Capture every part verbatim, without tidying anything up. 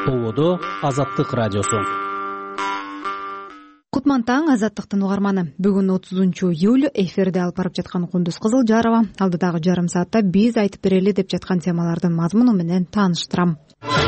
Ободо Азаттык радиосу. Кутман таң, Азаттыктын угарманы. Бүгүн отузунчу июль, эфирде алып барып жаткан Кундуз Кызылжарова. Алдыдагы жарым саатта биз айтып берели деп жаткан темалардын мазмуну менен тааныштырам.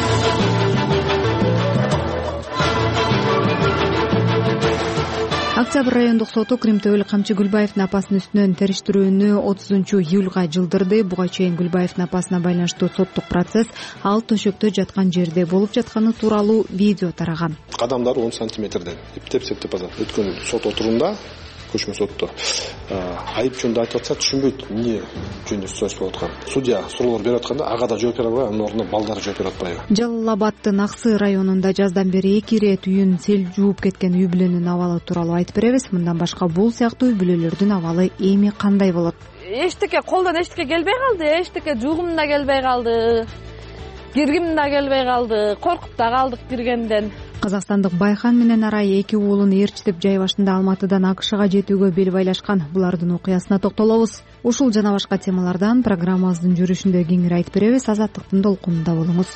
Октябрь райондук соту Кримтөбөлүк камчы Гүлбаевдин апасынын үстүнөн териштирүүнү отузунчу июлга жылдырды. Буга чейин Гүлбаевдин апасына байланыштуу соттук процесс ал төшөктө жаткан жерде болуп жатканы тууралуу видео тараган. Кадамдар он сантиметрден эптеп септеп атат. Өткөн сот отурумда, көчмө сотто айып жөнүндө айтып атса түшүнбөйт эмне жөнүндө сөз болуп аткан. Судья суроолор берип атканда ага да жооп бере албай, анын ордуна балдары жооп берип атпайбы. Жалал Абаддын Аксы районунда жаздан бери эки ирет үйүн сел жууп кеткен үй бүлөнүн абалы тууралуу айтып беребиз. Мындан башка бул сыяктуу үй бүлөлөрдүн абалы эми кандай болот? Эчтеке колдон эчтеке келбей калды, эчтеке жуугум да келбей калды, киргим да келбей калды, коркуп да калдык киргенден. Казакстандык Байхан менен Арай эки уулун ээрчитип жай башында Алматыдан АКШга жетүүгө бел байлашкан. Булардын окуясына токтолобуз. Ушул жана башка темалардан программабыздын жүрүшүндө кеңири айтып беребиз. Азаттыктын толкунунда болуңуз.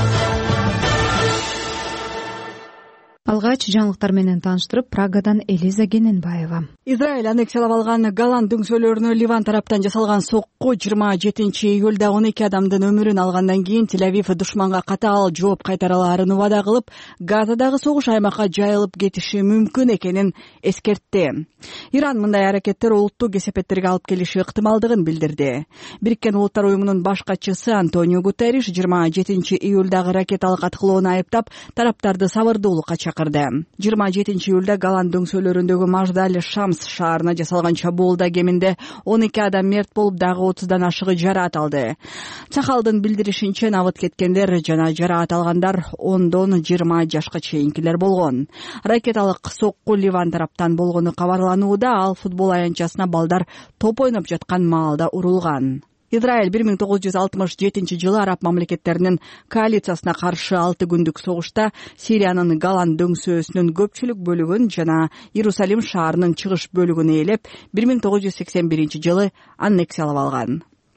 Алгач жаңылыктар менен тааныштырып, Прагадан Элиза Гененбаева. Израиль аннексиялап алган Голланд дөңсөлөрүнө Ливан тараптан жасалган сокку жыйырма жетинчи июлда он эки адамдын өмүрүн алгандан кийин Тель-Авив душманга катаал жооп кайтара алаарын убада кылып, Газадагы согуш аймакка жайылып кетиши мүмкүн экенин эскертти. Иран мындай аракеттер улуттук кесепеттерге алып келиши ыктымалдыгын билдирди. Бириккен Улуттар уюмунун баш катчысы Антонио Гутерриш жыйырма жетинчи июлдагы ракеталык аткылоону айыптап, тараптарды сабырдуулукка чакырды. жыйырма жетинчи июлда Голланд дөңсөлөрүндөгү Маждаль Шамс шаарына жасалган чабуулда кеминде он эки адам мерт болуп, дагы отуздан ашыгы жараат алды. Цахалдын билдиришинче, набыт кеткендер жана жараат алгандар ондон жыйырма жашка чейинкилер болгон. Ракеталык сокку Ливан тараптан болгону кабарланууда, ал футбол аянтчасына балдар топ ойноп жаткан маалда урулган. Израиль бир миң тогуз жүз алтымыш жетинчи жылы араб мамлекеттеринин коалициясына каршы алты күндүк согушта Сириянын Голланд дөңсөөсүнүн көпчүлүк бөлүгүн жана Иерусалим шаарынын чыгыш бөлүгүн ээлеп, бир миң тогуз жүз сексен биринчи жылы аннексиялап алган.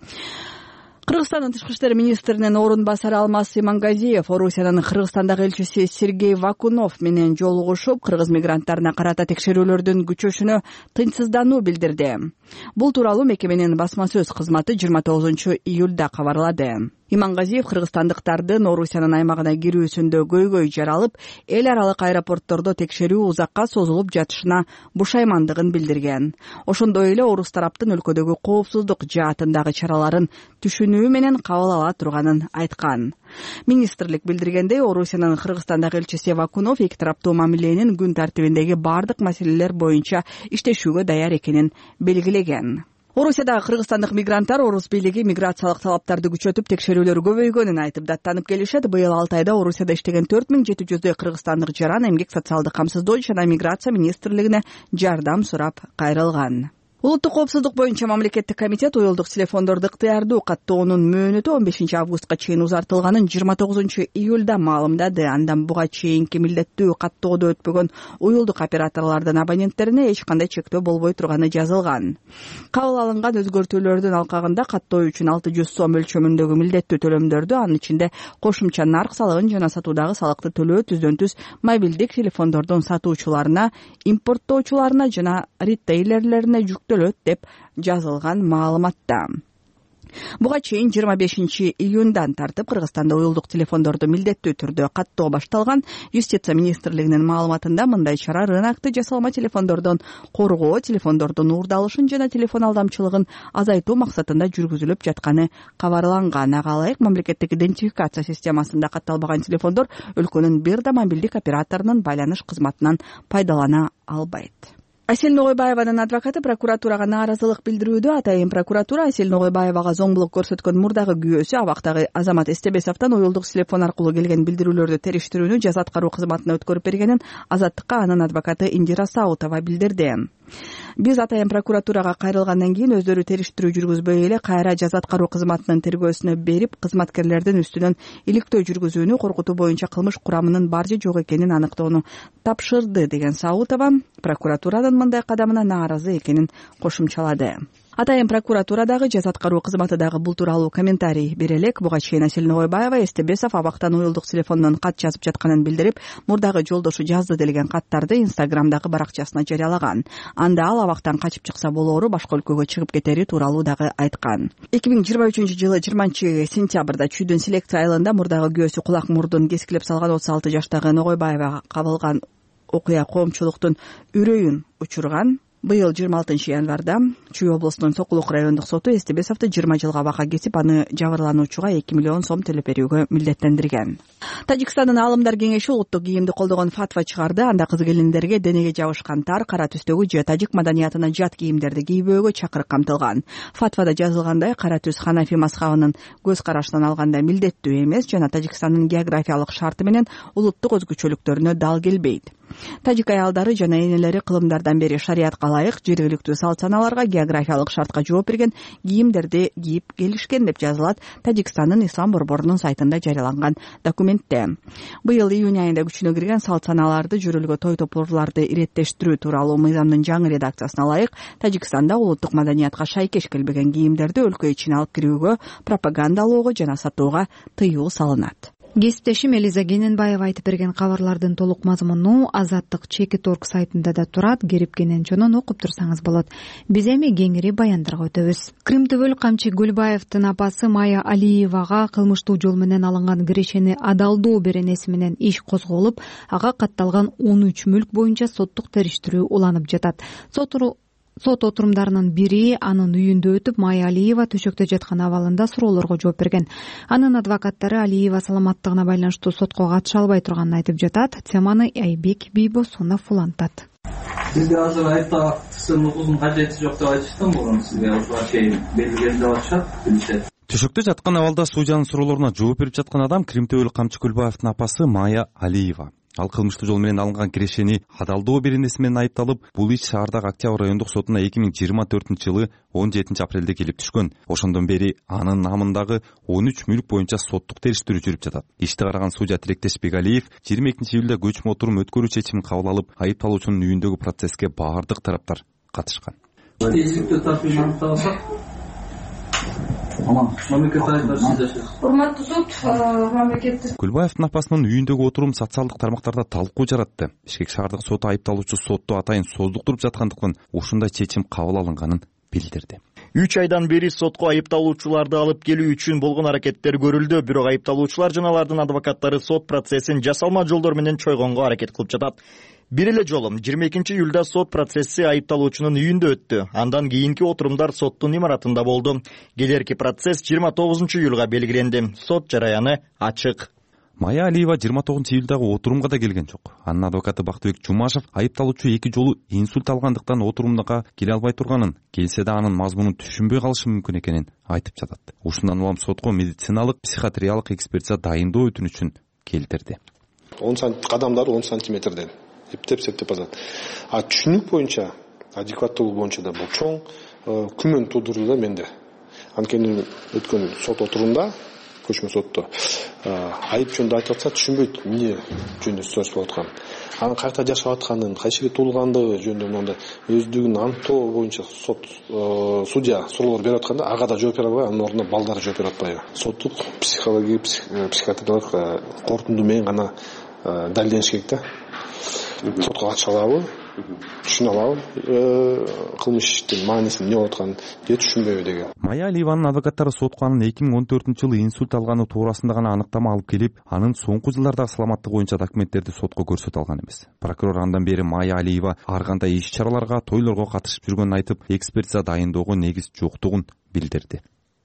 Кыргызстандын тышкы иштер министринин орун басары Алмаз Имангазиев Орусиянын Кыргызстандагы элчиси Сергей Вакунов менен жолугушуп, кыргыз мигранттарына карата текшерүүлөрдүн күчөшүнө тынчсыздануу билдирди. Бул тууралуу мекеменин басма сөз кызматы жыйырма тогузунчу июлда кабарлады. Имангазиев кыргызстандыктардын Орусиянын аймагына кирүүсүндө көйгөй жаралып, эл аралык аэропорттордо текшерүү узакка созулуп жатышына бушаймандыгын билдирген. Ошондой эле орус тараптын өлкөдөгү коопсуздук жаатындагы чараларын түшүнүү менен кабыл ала турганын айткан. Министрлик билдиргендей, Орусиянын Кыргызстандагы элчиси Вакунов эки тараптуу мамиленин күн тартибиндеги бардык маселелер боюнча иштешүүгө даяр экенин белгилеген. Орусияда кыргызстандык мигранттар орус бийлиги миграциялык талаптарды күчөтүп, текшерүүлөр көбөйгөнүн айтып даттанып келишет. Быйыл алты айда Орусияда иштеген төрт миң жети жүздөй кыргызстандык жаран эмгек социалдык камсыздоо жана миграция министрлигине жардам сурап кайрылган. Улуттук коопсуздук боюнча мамлекеттик комитет уюлдук телефондорду ыктыярдуу каттоонун мөөнөтү он бешинчи августка чейин узартылганын жыйырма тогузунчу июлда маалымдады. Андан буга чейинки милдеттүү каттоодо өтпөгөн уюлдук операторлордун абоненттерине эч кандай чектөө болбой турганы жазылган. Кабыл алынган өзгөртүүлөрдүн алкагында каттоо үчүн алты жүз сом өлчөмүндөгү милдеттүү төлөмдөрдү, анын ичинде кошумча нарк салыгын жана сатуудагы салыкты төлөө түздөн түз мобилдик телефондордун сатуучуларына, импорттоочуларына жана ритейлерлерине жүктөлөт деп жазылган маалыматта. Буга чейин жыйырма бешинчи июндан тартып Кыргызстанда уюлдук телефондорду милдеттүү түрдө каттоо башталган. Юстиция министрлигинин маалыматында мындай чара рынокты жасалма телефондордон коргоо, телефондордун уурдалышын жана телефон алдамчылыгын азайтуу максатында жүргүзүлүп жатканы кабарланган. Ага ылайык мамлекеттик идентификация системасында катталбаган телефондор өлкөнүн бир да мобилдик операторунун байланыш кызматынан пайдалана албайт. Асель Ногойбаеванын адвокаты прокуратурага нааразылык билдирүүдө. Атайын прокуратура Асель Ногойбаевага зомбулук көрсөткөн мурдагы күбөсү абактагы Азамат Эстебесовдон уюлдук телефон аркылуу келген билдирүүлөрдү териштирүүнү жаза аткаруу кызматына өткөрүп бергенин Азаттыкка анын адвокаты Индира Саутова билдирди. Биз атайын прокуратурага кайрылгандан кийин өздөрү териштирүү жүргүзбөй эле кайра жаза аткаруу кызматынын тергөөсүнө берип, кызматкерлердин үстүнөн иликтөө жүргүзүүнү, коркутуу боюнча кылмыш курамынын бар же жок экенин аныктоону тапшырды деген Саутова прокуратуранын мындай кадамына нааразы экенин кошумчалады. Атайын прокуратурадагы жаза аткаруу кызматы дагы бул тууралуу комментарий бере элек. Буга чейин Асель Ногойбаева Эстебесов абактан уюлдук телефондон кат жазып жатканын билдирип, мурдагы жолдошу жазды делген каттарды Инстаграмдагы баракчасына жарыялаган. Анда ал абактан качып чыкса болоору башка өлкөгө чыгып кетери тууралуу дагы айткан. эки миң жыйырма үчүнчү жылы жыйырманчы сентябрда Чүйдүн селекция айылында мурдагы күйөөсү кулак мурдун кескилеп салган отуз алты жаштагы Ногойбаевага кабылган окуя коомчулуктун үрөйүн учурган. Быйыл жыйырма алтынчы январда Чүй облусунун Сокулук райондук соту Эстебесовду жыйырма жылга бака кесип, аны жабырлануучуга эки миллион сом төлөп берүүгө милдеттендирген. Тажикстандын аалымдар кеңеши улуттук кийимди колдогон фатва чыгарды. Анда кыз келиндерге денеге жабышкан тар, кара түстөгү же тажик маданиятына жат кийимдерди кийбөөгө чакырык камтылган. Фатвада жазылгандай, кара түс Ханафи мазхабынын көз карашынан алганда милдеттүү эмес жана Тажикстандын географиялык шарты менен улуттук өзгөчөлүктөрүнө дал келбейт. Тажик аялдары жана энелери кылымдардан бери шариятка ылайык жергиликтүү салт саналарга, географиялык шартка жооп берген кийимдерди кийип келишкен деп жазылат Тажикстандын ислам борборунун сайтында жарыяланган документте. Быйыл июнь айында күчүнө кирген салт саналарды жүрүлгө той топурларды иреттештирүү тууралуу мыйзамдын жаңы редакциясына ылайык Тажикстанда улуттук маданиятка шайкеш келбеген кийимдерди өлкө ичине алып кирүүгө, пропагандалоого жана сатууга тыюу салынат. Кесиптешим Элиза Кененбаева айтып берген кабарлардын толук мазмуну Азаттык Чекит орг сайтында да турат. Керип Кененчонон окуп турсаңыз болот. Биз эми кеңири баяндарга өтөбүз. Крымтөбөл Камчы Гүлбаевдин апасы Майя Алиевага кылмыштуу жол менен алынган кирешени адалдоо беренеси менен иш козголуп, ага катталган он үч мүлк боюнча соттук териштирүү уланып жатат. Сот отурумдарынын бири анын үйүндө өтүп, Майя Алиева төшөктө жаткан абалында суроолорго жооп берген. Анын адвокаттары Алиева саламаттыгына байланыштуу сотко катыша албай турганын айтып жатат. Теманы Айбек Бийбосунов улантат. Сизге азыр айыпталуучунун укугунун кажети жок деп айтышты, мурун сизге ушуга чейин белгилеген деп атышат, билишет. Төшөктө жаткан абалда судьянын суроолоруна жооп берип жаткан адам Кримтөбөл Камчы Гүлбаевдин апасы Майя Алиева. Ал кылмыштуу жол менен алынган кирешени адалдоо беренеси менен айыпталып, бул иш шаардагы Октябрь райондук сотуна эки миң жыйырма төртүнчү жылы он жетинчи апрелде келип түшкөн. Ошондон бери анын намындагы он үч мүлк боюнча соттук териштирүү жүрүп жатат. Ишти караган судья Тилектеш Бегалиев жыйырма экинчи июлда көчмө отурум өткөрүү чечимин кабыл алып, айыпталуучунун үйүндөгү процесске баардык тараптар катышкан. Тезиктүү тартип аныкталсак, урматтуу суд, мамлекеттик Гүлбаевдин апасынын үйүндөгү отурум социалдык тармактарда талкуу жаратты. Бишкек шаардык соту айыпталуучу сотто атайын создуктуруп жаткандыктан ушундай чечим кабыл алынганын билдирди. үч айдан бери сотко айыпталуучуларды алып келүү үчүн болгон аракеттер көрүлдү, бирок айыпталуучулар жана алардын адвокаттары сот процессин жасалма жолдор менен чойгонго аракет кылып жатат. Бир эле жолу жыйырма экинчи июлда сот процесси айыпталуучунун үйүндө өттү. Андан кийинки отурумдар соттун имаратында болду. Келерки процесс жыйырма тогузунчу июлга белгиленди. Сот жараяны ачык. Майя Алиева жыйырма тогузунчу июлдагы отурумга да келген жок. Анын адвокаты Бактыбек Жумашев айыпталуучу эки жолу инсульт алгандыктан отурумга келе албай турганын, келсе да анын мазмунун түшүнбөй калышы мүмкүн экенин айтып жатат. Ушундан улам сотко медициналык, психиатриялык экспертиза дайындоо өтүнүчүн келтирди. он кадамдары он сантиметрден эптеп септеп атат. А түшүнүк боюнча, адекваттуулук боюнча да бул чоң күмөн туудурду да менде. Анткени өткөн сот отурумда, көчмө сотто айып жөнүндө айтып атса түшүнбөйт, эмне жөнүндө сөз болуп аткан. Анын кайерде жашап атканын, кайчы туулгандыгы жөнүндө мондай өздүгүн аныктоо боюнча сот судья суроолор берип атканда ага да жооп бере албай, анын ордуна балдары жооп берип атпайбы. Соттук психологиялык, психиатриялык корутунду менен гана далилдениш керек да. Сотко катыша алабы, түшүнө алабы, кылмыш иштин мааниси эмне болуп атканын же түшүнбөйбү деген. Майя Алиеванын адвокаттары сотко анын эки миң он төртүнчү жылы инсульт алганы туурасында гана аныктама алып келип, анын соңку жылдардагы саламаттыгы боюнча документтерди сотко көрсөтө алган эмес. Прокурор андан бери Майя Алиева ар кандай иш-чараларга, тойлорго катышып жүргөнүн айтып, экспертиза дайындоого негиз жоктугун билдирди.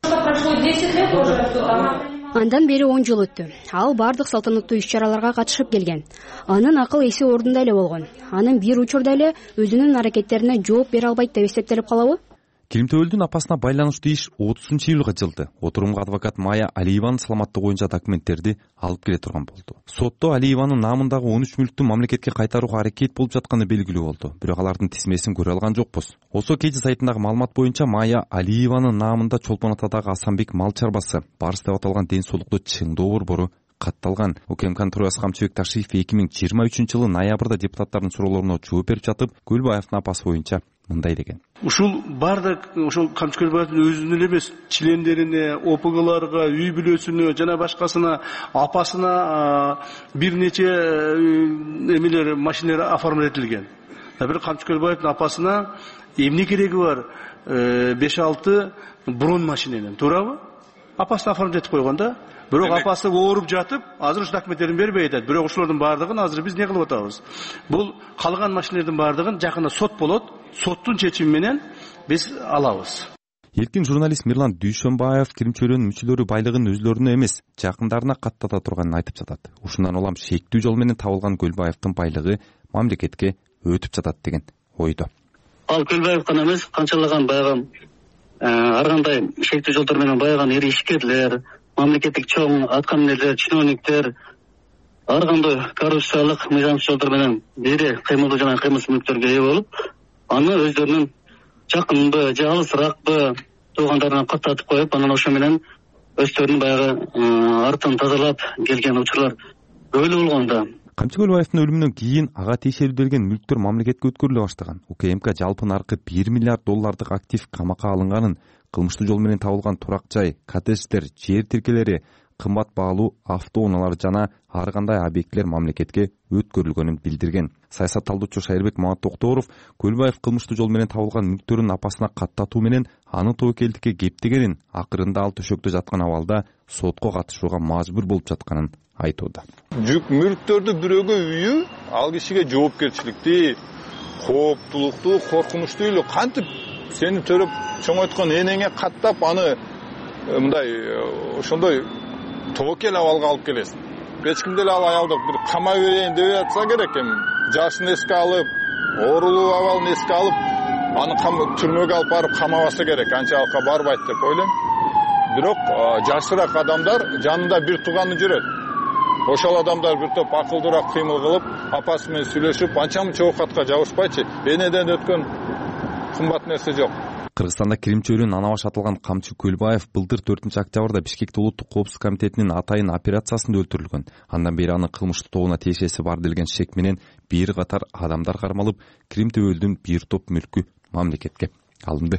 Андан бери он жыл өттү. Ал бардык салтанаттуу иш-чараларга катышып келген. Анын акыл эси ордунда эле болгон. Анын бир учурда эле өзүнүн аракеттерине жооп бере албайт деп эсептелип калабы? Кримтөбөлдүн апасына байланыштуу иш отузунчу июлга жылды. Отурумга адвокат Майя Алиеванын саламаттыгы боюнча документтерди алып келе турган болду. Сотто Алиеванын намындагы он үч мүлктү мамлекетке кайтарууга аракет болуп жатканы белгилүү болду. Бирок алардын тизмесин көрө алган жокпуз. Осо Кеже сайтындагы маалымат боюнча Майя Алиеванын намында Чолпон атадагы Асанбек мал чарбасы, Барыс деп аталган ден соолукту чыңдоо борбору катталган. УКМКнын төрагасы Камчыбек Ташиев эки миң жыйырма үчүнчү жылы ноябрда депутаттардын суроолоруна жооп берип жатып, Көлбаевдин апасы боюнча мындай деген. Ушул бардык ошол Камчы Көлбаевдин өзүнө эле эмес, члендерине, ОПГларга, үй бүлөсүнө жана башкасына, апасына бир нече эмелер, машиналар оформлен этилген. Бир Камчы Көлбаевдин апасына эмне кереги бар? беш алты брон машиненен, туурабы? Апасына оформлен этип койгон да. Бирок апасы ооруп жатып, азыр ушу документтерин бербей атат. Бирок ошолордун бардыгын азыр биз не кылып атабыз? Бул калган машиналардын бардыгын жакында сот болот. Соттун чечими менен биз алабыз. Эркин журналист Мирлан Дүйшөнбаев кирим чөйрөнүн мүчөлөрү байлыгын өзлөрүнө эмес, жакындарына каттата турганын айтып жатат. Ушундан улам шектүү жол менен табылган Көлбаевдин байлыгы мамлекетке өтүп жатат деген ойдо. Ал Көлбаев гана эмес, канчалаган баягы ар кандай шектүү жолдор менен байыган ири ишкерлер, мамлекеттик чоң аткаминерлер, чиновниктер ар кандай коррупциялык мыйзамсыз жолдор менен ири кыймылдуу жана кыймылсыз мүлктөргө ээ болуп, аны өздөрүнүн жакынбы же алысыракпы туугандарына каттатып коюп, анан ошо менен өздөрүнүн баягы артын тазалап келген учурлар өлү болгон да. Камчы Көлбаевдин өлүмүнөн кийин ага тиешелүү делген мүлктөр мамлекетке өткөрүлө баштаган. УКМК жалпы наркы бир миллиард доллардык актив камакка алынганын, кылмыштуу жол менен табылган турак жай, коттедждер, жер тиркелери, кымбат баалуу автоунаалар жана ар кандай объектилер мамлекетке өткөрүлгөнүн билдирген. Саясат талдоочу Шайырбек Маматтокторов Көлбаев кылмыштуу жол менен табылган мүлктөрүн апасына каттатуу менен аны тобокелдикке кептегенин, акырында ал төшөктө жаткан абалда сотко катышууга мажбур болуп жатканын айтууда. Жүк мүлктөрдү бирөөгө үйүү ал кишиге жоопкерчиликти, кооптулукту, коркунучтуу эле кантип сени төрөп чоңойткон энеңе каттап аны мындай ошондой тобокел абалга алып келесиң. Эч ким деле ал аялды бир камай берейин деп атса керек эми. Жашын эске алып, оорулуу абалын эске алып, аны түрмөгө алып барып камабаса керек. Анчалыкка барбайт деп ойлойм. Бирок жашыраак адамдар жанында бир тууганы жүрөт. Ошол адамдар бир топ акылдуураак кыймыл кылып, апасы менен сүйлөшүп, анча-мынча оокатка жабышпайчы. Энеден өткөн кымбат нерсе жок. Кыргызстанда кирим чөйрөнүн ана баш атылган Камчы Көлбаев былтыр төртүнчү октябрда Бишкекте улуттук коопсуздук комитетинин атайын операциясында өлтүрүлгөн. Андан бери аны кылмыштуу тобуна тиешеси бар делген шек менен бир катар адамдар кармалып, Крим төбөлдүн бир топ мүлкү мамлекетке алынды.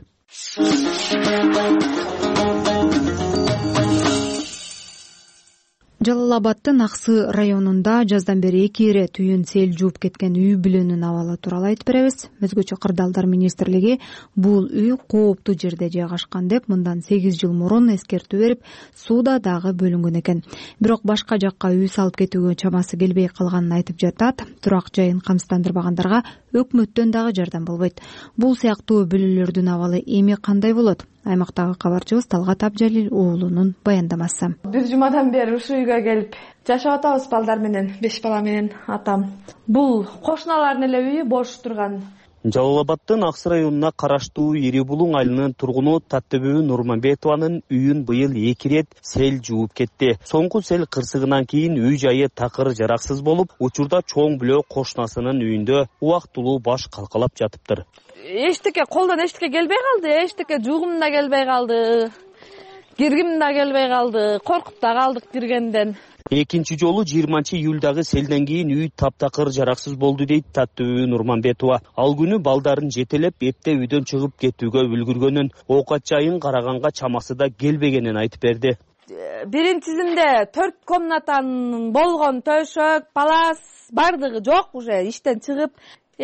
Жалал Абаддын Аксы районунда жаздан бери эки ире түйүн сел жууп кеткен үй бүлөнүн абалы тууралуу айтып беребиз. Өзгөчө кырдаалдар министрлиги бул үй кооптуу жерде жайгашкан деп мындан сегиз жыл мурун эскертүү берип, сууда дагы бөлүнгөн экен. Бирок башка жакка үй салып кетүүгө чамасы келбей калганын айтып жатат. Турак жайын камсыздандырбагандарга өкмөттөн дагы жардам болбойт. Бул сыяктуу бүлөлөрдүн абалы эми кандай болот? Аймактагы кабарчыбыз Талгат Абжалил уулунун баяндамасы. Бир жумадан бери ушул үйгө келип жашап атабыз балдар менен, беш бала менен атам. Бул кошуналардын эле үйү бош турган. Жалал Абаддын Аксы районуна караштуу Ири Булуң айылынын тургуну Таттөбү Нурманбетованын үйүн быйыл эки ирет сел жууп кетти. Соңку сел кырсыгынан кийин үй жайы такыр жараксыз болуп, учурда чоң бүлө кошунасынын үйүндө убактылуу баш калкалап жатыптыр. Эчтеке колдон эчтеке келбей калды, эчтеке жугум да келбей калды. Киргим да келбей калды, коркуп да калдык киргенден. Экинчи жолу жыйырманчы июлдагы селден кийин үй таптакыр жараксыз болду дейт Таттөбү Нурманбетова. Ал күнү балдарын жетелеп, эпте үйдөн чыгып кетүүгө үлгүргөнүн, оокат жайын караганга чамасы да келбегенин айтып берди. Биринчисинде төрт комнатанын болгон төшөк, палас бардыгы жок, уже иштен чыгып,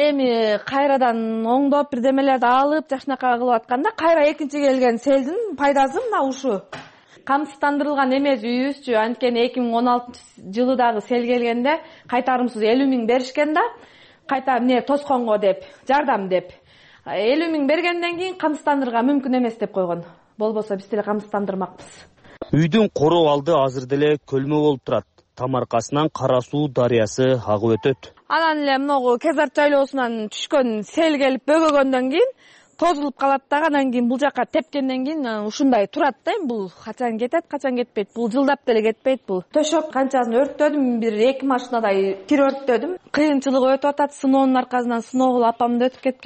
эми кайрадан оңдоп бирдемелерди алып, жакшынакай кылып атканда, кайра экинчи келген селдин пайдасы мына ушу. Камсыздандырылган эмес үйүбүзчү, анткени эки миң он алтынчы жылы дагы сел келгенде кайтарымсыз элүү миң беришкен да, кайта эмне тосконго деп, жардам деп. элүү миң бергенден кийин камсыздандырууга мүмкүн эмес деп койгон. Болбосо биз деле камсыздандырмакпыз. Үйдүн короо алды азыр деле көлмө болуп турат. Тамаркасынан Кара Суу дарыясы агып өтөт. Анан эле могу Кезар жайлоосунан түшкөн сел келип бөгөгөндөн кийин тозулуп калат да, анан кийин бул жака тепкенден кийин ушундай турат да. Бул качан кетет, качан кетпейт. Бул жылдап деле кетпейт бул. Төшөк канчасын өрттөдүм, бир эки машинадай кир өрттөдүм. Кыйынчылык өтүп атат. Сыноонун аркасынан сыноо кылып апам да өтүп кеткен.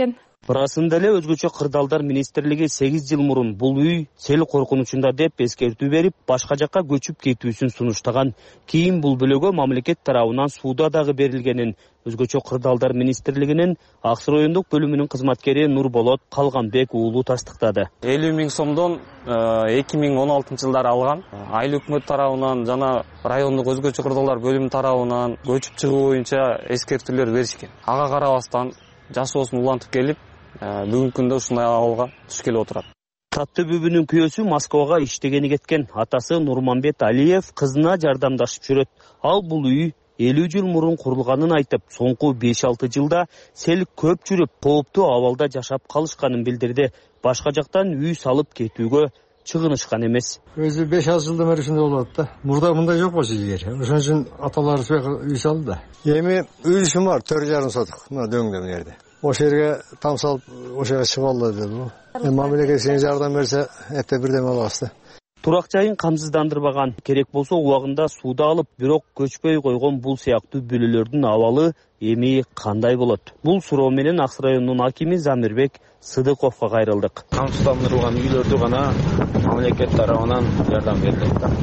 Расында эле өзгөчө кырдаалдар министрлиги сегиз жыл мурун бул үй сел коркунучунда деп эскертүү берип, башка жакка көчүп кетүүсүн сунуштаган. Кийин бул бөлөгө мамлекет тарабынан сууда дагы берилгенин өзгөчө кырдаалдар министрлигинин Аксы райондук бөлүмүнүн кызматкери Нурболот Калганбек уулу тастыктады. элүү миң сомдон эки миң он алтынчы жылдары алган. Айыл өкмөт тарабынан жана райондук өзгөчө кырдаалдар бөлүмү тарабынан көчүп чыгуу боюнча эскертүүлөр беришкен. Ага карабастан жашоосун улантып келип, бүгүнкү күндө ушундай абалга түшкеле отурат. Таттыбүбүнүн күйөөсү Москвага иштегени кеткен. Атасы Нурманбет Алиев кызына жардамдашып жүрөт. Ал бул үй элүү жыл мурун курулганын айтып, соңку беш алты жылда сел көп жүрүп, кооптуу абалда жашап калышканын билдирди. Башка жактан үй салып кетүүгө чыгынышкан эмес. Өзү беш алты жылдан бери ушундай болуп атат да. Мурда мындай жок болчу жер. Ошон үчүн аталары үй салды да. Эми үйүшүм бар, төрт жарым сотук. Мына дөңдө бу жерде. Ошол жерге там салып, ошого чыгып алды деп. Эми мамлекет сен жардам берсе, этте бирдеме алабыз да. Турак жайын камсыздандырбаган, керек болсо убагында сууда алып, бирок көчпөй койгон бул сыяктуу бүлөлөрдүн абалы эми кандай болот? Бул суроо менен Аксы районунун акими Замирбек Сыдыковго кайрылдык. Камсыздандырылган үйлөрдү гана мамлекет тарабынан жардам берилет да.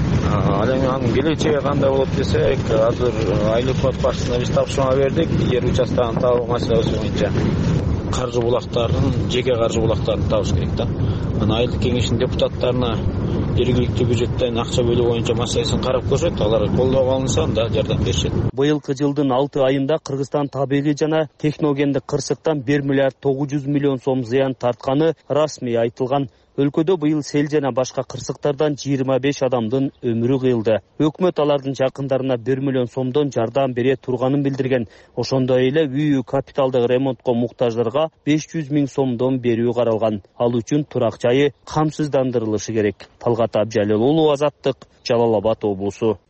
Ал эми анын келечеги кандай болот десек, азыр айыл өкмөт башчысына биз тапшырма бердик, жер участканын табуу маселеси боюнча. Каржы булактарын, жеке каржы булактарын табыш керек да. Анан айылдык кеңештин депутаттарына жергиликтүү бюджеттен акча бөлүү боюнча маселесин карап көрсөт, алар колдоого алынса анда жардам беришет. Быйылкы жылдын алты айында Кыргызстан табигый жана техногендик кырсыктан бир миллиард тогуз жүз миллион сом зыян тартканы расмий айтылган. Өлкөдө быйыл сел жана башка кырсыктардан жыйырма беш адамдын өмүрү кыйылды. Өкмөт алардын жакындарына бир миллион сомдон жардам бере турганын билдирген. Ошондой эле үй капиталдык ремонтко муктаждарга беш жүз миң сомдон берүү каралган. Ал үчүн турак жайы камсыздандырылышы керек. Талгат Абжалил уулу, Азаттык, Жалал Абад облусу.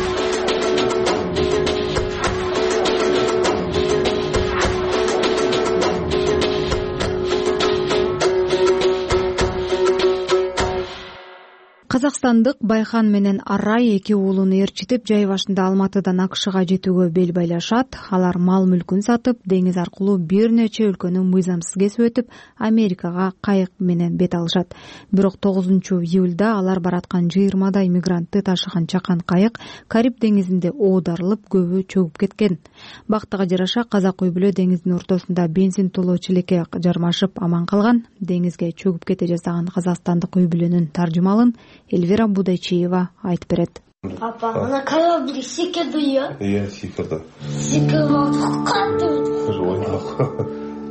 Казакстандык Байхан менен Арай эки уулун ээрчитип, жай башында Алматыдан АКШга жетүүгө бел байлашат. Алар мал-мүлкүн сатып, деңиз аркылуу бир нече өлкөнү мыйзамсыз кесип өтүп, Америкага кайык менен бет алышат. Бирок тогузунчу июлда алар бараткан жыйырмадай мигрантты ташыган чакан кайык Кариб деңизинде оодарылып, көбү чөгүп кеткен. Бактыга жараша казак үй бүлө деңиздин ортосунда бензин толоо чилекке жармашып аман калган. Деңизге чөгүп кете жаздаган казакстандык үй бүлөнүн таржымалын Эльвира Будайчиева айтып берет. Папа, ана корабль секирди я? Иә, секирди. Секирди катты. Жойнак.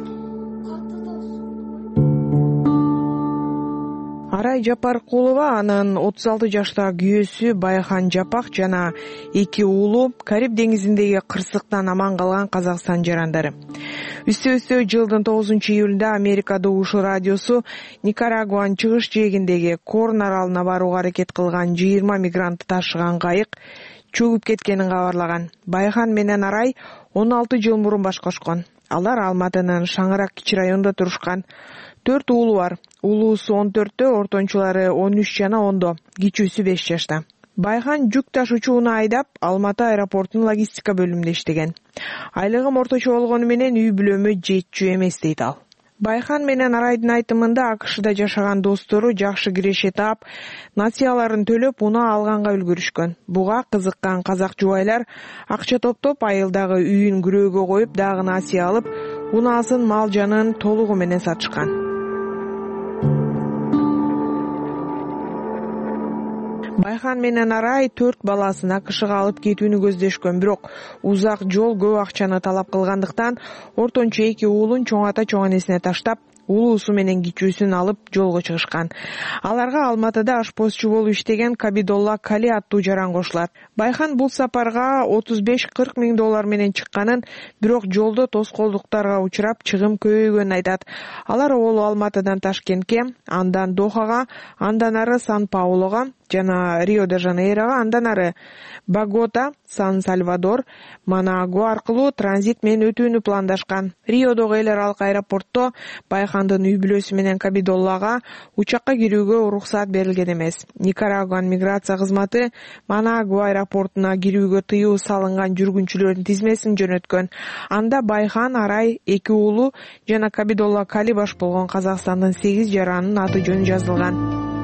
Арай Жапаркулова, анын отуз алты жаштагы күйөөсү Байхан Жапак жана эки уулу Кариб деңизиндеги кырсыктан аман калган Казакстан жарандары. Үстө-үстө жылдын тогузунчу июлунда Америкада Ушу радиосу Никарагуанын чыгыш жээгиндеги Корн аралына барууга аракет кылган жыйырма мигрантты ташыган кайык чөгүп кеткенин кабарлаган. Байхан менен Арай он алты жыл мурун баш кошкон. Алар Алматынын Шаңырак кичи районунда турушкан. Төрт уулу бар. Уулуусу он төрттө, ортончулары он үч жана ондо, кичүүсү беш жашта. Байхан жүк ташуучуну айдап, Алматы аэропортунун логистика бөлүмүндө иштеген. Айлыгым орточо болгону менен үй бүлөмө жетчү эмес дейт ал. Байхан менен Арайдын айтымында АКШда жашаган достору жакшы киреше таап, насыяларын төлөп, унаа алганга үлгүрүшкөн. Буга кызыккан казак жубайлар акча топтоп, айылдагы үйүн күрөөгө коюп, дагы насыя алып, унаасын мал жанын толугу менен сатышкан. Байхан менен Арай төрт баласын АКШга алып кетүүнү көздөшкөн, бирок узак жол көп акчаны талап кылгандыктан ортончу эки уулун чоң ата чоң энесине таштап, уулуусу менен кичүүсүн алып жолго чыгышкан. Аларга Алматыда ашпозчу болуп иштеген Кабидолла Кали аттуу жаран кошулат. Байхан бул сапарга отуз беш кырк миң доллар менен чыкканын, бирок жолдо тоскоолдуктарга учурап чыгым көбөйгөнүн айтат. Алар олу Алматыдан Ташкентке, андан Дохага, андан ары Сан-Паулого жана Рио-де-Жанейрого, андан ары Богота, Сан-Сальвадор, Манагуа аркылуу транзит менен өтүүнү пландашкан. Риодогу эл аралык аэропортто Байхан Байхандын үй бүлөсү менен Кабидоллага учакка кирүүгө уруксаат берилген эмес. Никарагуанын миграция кызматы Манагуа аэропортуна кирүүгө тыюу салынган жүргүнчүлөрдүн тизмесин жөнөткөн. Анда Байхан Арай эки уулу жана Кабидолла Кали баш болгон Казакстандын сегиз жаранынын аты жөнү жазылган.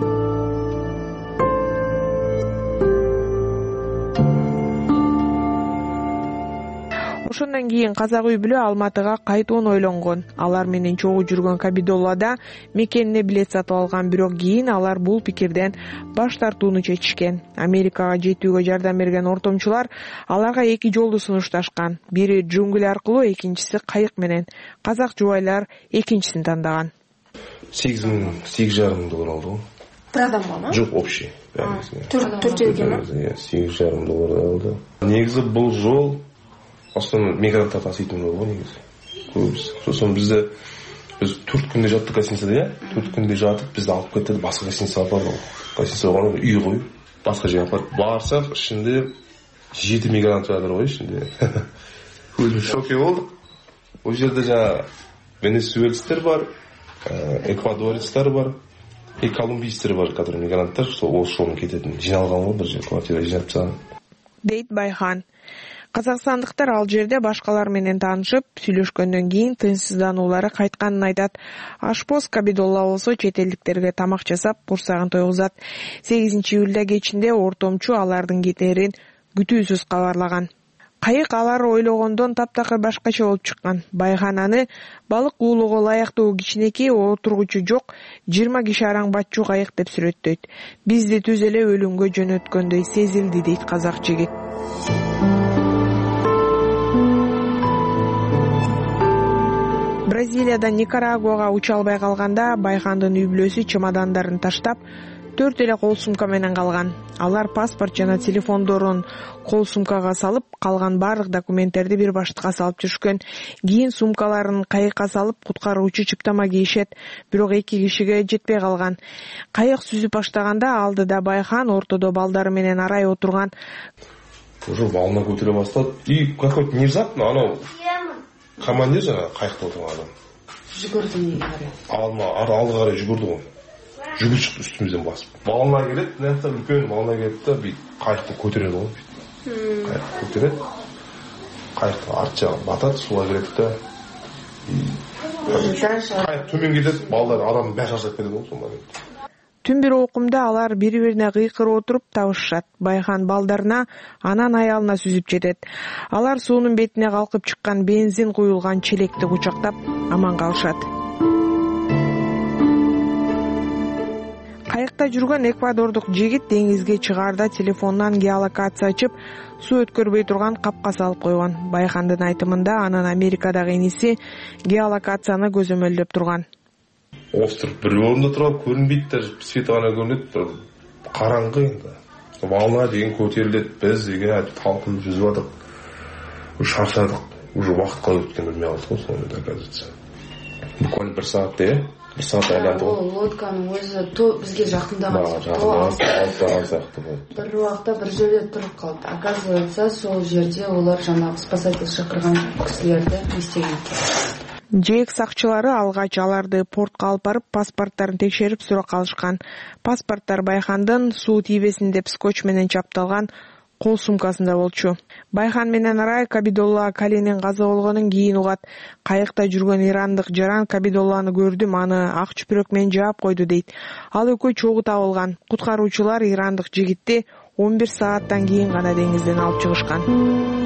Ошондон кийин казак үй бүлө Алматыга кайтууну ойлонгон. Алар менен чогуу жүргөн Кабидоллада мекенине билет сатып алган, бирок кийин алар бул пикирден баш тартууну чечишкен. Америкага жетүүгө жардам берген ортомчулар аларга эки жолду сунушташкан. Бири джунгли аркылуу, экинчиси кайык менен. Казак жубайлар экинчисин тандаган. сегиз миң сегиз жарым миң доллар алды го. Бир адамга ма? Жок, общий. төрт жерге ма? сегиз жарым доллар алды. Негизи бул жол основном мигранттар тасыйтын жол го негизи. Көбүсү. Сосын бизде биз төрт күндө жаттык гостиницада, я? төрт күндө жатып бизди алып кетти, башка гостиницага апарды. Гостиницага барып үй коюп, башка жерге апарып барсак, ичинде жети мигрант жатыр го ичинде. Өзүбүз шокке болдук. Бул жерде жана венесуэльцтер бар, эквадорецтер бар, и колумбийцтер бар, которые мигранттар, ошол кететін жиналган го бир жер, квартира жинап тастаган. Дейт Байхан. Казакстандыктар ал жерде башкалар менен таанышып, сүйлөшкөндөн кийин тынчсыздануулары кайтканын айтат. Ашпоз Кабидолла болсо чет элдиктерге тамак жасап, курсагын тойгузат. сегизинчи июлда кечинде ортомчу алардын кетерин күтүүсүз кабарлаган. Кайык алар ойлогондон таптакыр башкача болуп чыккан. Байхан аны балык уулоого ылайыктуу кичинекей отургучу жок жыйырма киши араң батчу кайык деп сүрөттөйт. Бизди түз эле өлүмгө жөнөткөндөй сезилди, дейт казак жигит. Бразилиядан Никарагуага уча албай калганда Байхандын үй бүлөсү чемодандарын таштап, төрт эле кол сумка менен калган. Алар паспорт жана телефондорун кол сумкага салып, калган баардык документтерди бир баштыкка салып жүрүшкөн. Кийин сумкаларын кайыкка салып, куткаруучу чыптама кийишет, бирок эки кишиге жетпей калган. Кайык сүзүп баштаганда алдыда Байхан, ортодо балдары менен Арай отурган. Уже волна көтөрө баштады. И какой-то внезапно анау командир жана кайыкта отурган адам. Жүгүрдүм. Алма, алды карай жүгүрдү го. Жүгүрүп чыкты үстүмүздөн басып. Волна келет, мынакта үлкөн волна келет да, бит кайыкты көтөрөт го. Кайык көтөрөт. Кайыктын арт жагы батат, суга кирет да. Кайык төмен кетет, балдар адамдын башы ашап кетет го, сонда. Түн бир окумда алар бири-бирине кыйкырып отуруп табышышат. Байхан балдарына, анан аялына сүзүп жетет. Алар суунун бетине калкып чыккан бензин куюлган челекти кучактап аман калышат. Кайыкта жүргөн эквадордук жигит деңизге чыгаарда телефонунан геолокация ачып, суу өткөрбөй турган капка салып койгон. Байхандын айтымында анын Америкадагы иниси геолокацияны көзөмөлдөп турган. Остров бір орында тұрып, көрінбейді, даже светі ғана көрінеді, қараңғы енді. Волна деген көтеріледі, біз деген айтып талпынып жүзіп жатырық. Шаршадық, уже уақыт қалай өткен білмей қалдық қой, сонымен оказывается. Буквально бір сағатта, иә? Бір сағатта айланды ғой. Ол лодканың өзі бізге жақындаған сияқты болды. Бір уақытта бір жерде тұрып қалды. Оказывается, сол жерде олар жаңағы спасатель шақырған кісілерді естеген екен. Жээк сакчылары алгач аларды портко алып барып, паспорттарын текшерип сурак алышкан. Паспорттар Байхандын суу тийбесин деп скотч менен чапталган кол сумкасында болчу. Байхан менен Арай Кабидолла Калинин каза болгонун кийин угат. Кайыкта жүргөн ирандык жаран Кабидолланы көрдүм, аны ак чүпүрөк менен жаап койду, дейт. Ал экөө чогуу табылган. Куткаруучулар ирандык жигитти он бир сааттан кийин гана деңизден алып чыгышкан.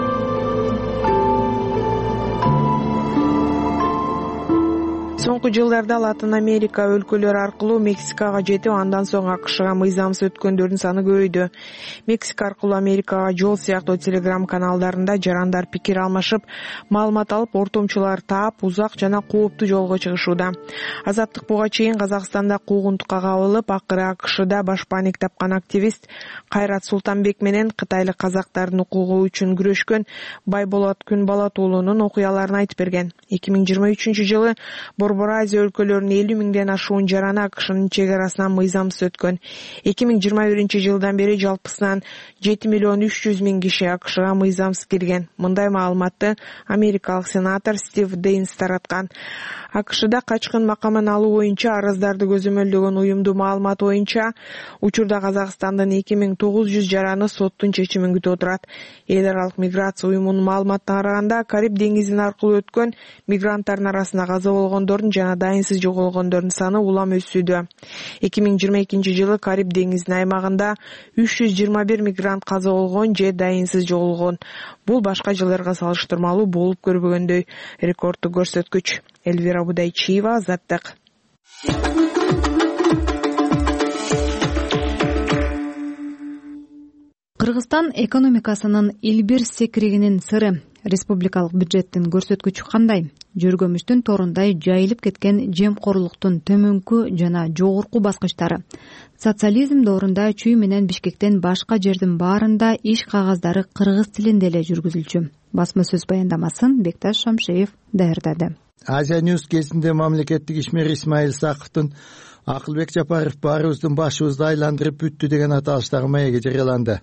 Соңку жылдарда Латын Америка өлкөлөрү аркылуу Мексикага жетип, андан соң АКШга мыйзамсыз өткөндөрдүн саны көбөйдү. Мексика аркылуу Америкага жол сыяктуу телеграм каналдарында жарандар пикир алмашып, маалымат алып, ортомчулар таап, узак жана кооптуу жолго чыгышууда. Азаттык буга чейин Казакстанда куугунтукка кабылып, акыры АКШда башпаник тапкан активист Кайрат Султанбек менен кытайлык казактардын укугу үчүн күрөшкөн Байболот Күнболот уулунун окуяларын айтып берген. эки миң жыйырма үчүнчү жылы Борбор Азия өлкөлөрүнүн элүү миңден ашуун жараны АКШнын чек арасынан мыйзамсыз өткөн. эки миң жыйырма биринчи жылдан бери жалпысынан жети миллион үч жүз миң киши АКШга мыйзамсыз кирген. Мындай маалыматты америкалык сенатор Стив Дейнс тараткан. АКШда качкын макамын алуу боюнча арыздарды көзөмөлдөгөн уюмдун маалыматы боюнча учурда Казакстандын эки миң тогуз жүз жараны соттун чечимин күтүп отурат. Эл аралык миграция уюмунун маалыматына караганда Кариб деңизин аркылуу өткөн мигранттардын арасында каза болгондордун жана дайынсыз жоголгондордун саны улам өсүүдө. эки миң жыйырма экинчи жылы Кариб деңизинин аймагында үч жүз жыйырма бир мигрант каза болгон же дайынсыз жоголгон. Бул башка жылдарга салыштырмалуу болуп көрбөгөндөй рекорддук көрсөткүч. Эльвира Будайчиева, Азаттык. Кыргызстан экономикасынын илбир секиригинин сыры. Республикалык бюджеттин көрсөткүчү кандай? Жөргөмүштүн торундай жайылып кеткен жемкорлуктун төмөнкү жана жогорку баскычтары. Социализм доорунда Чүй менен Бишкектен башка жердин баарында иш кагаздары кыргыз тилинде эле жүргүзүлчү. Басма сөз баяндамасын Бекташ Шамшеев даярдады. Азия Ньюс кезинде мамлекеттик ишмер Исмаил Саковдун Акылбек Жапаров баарыбыздын башыбызды айландырып бүттү деген аталыштагы маеги жарыяланды.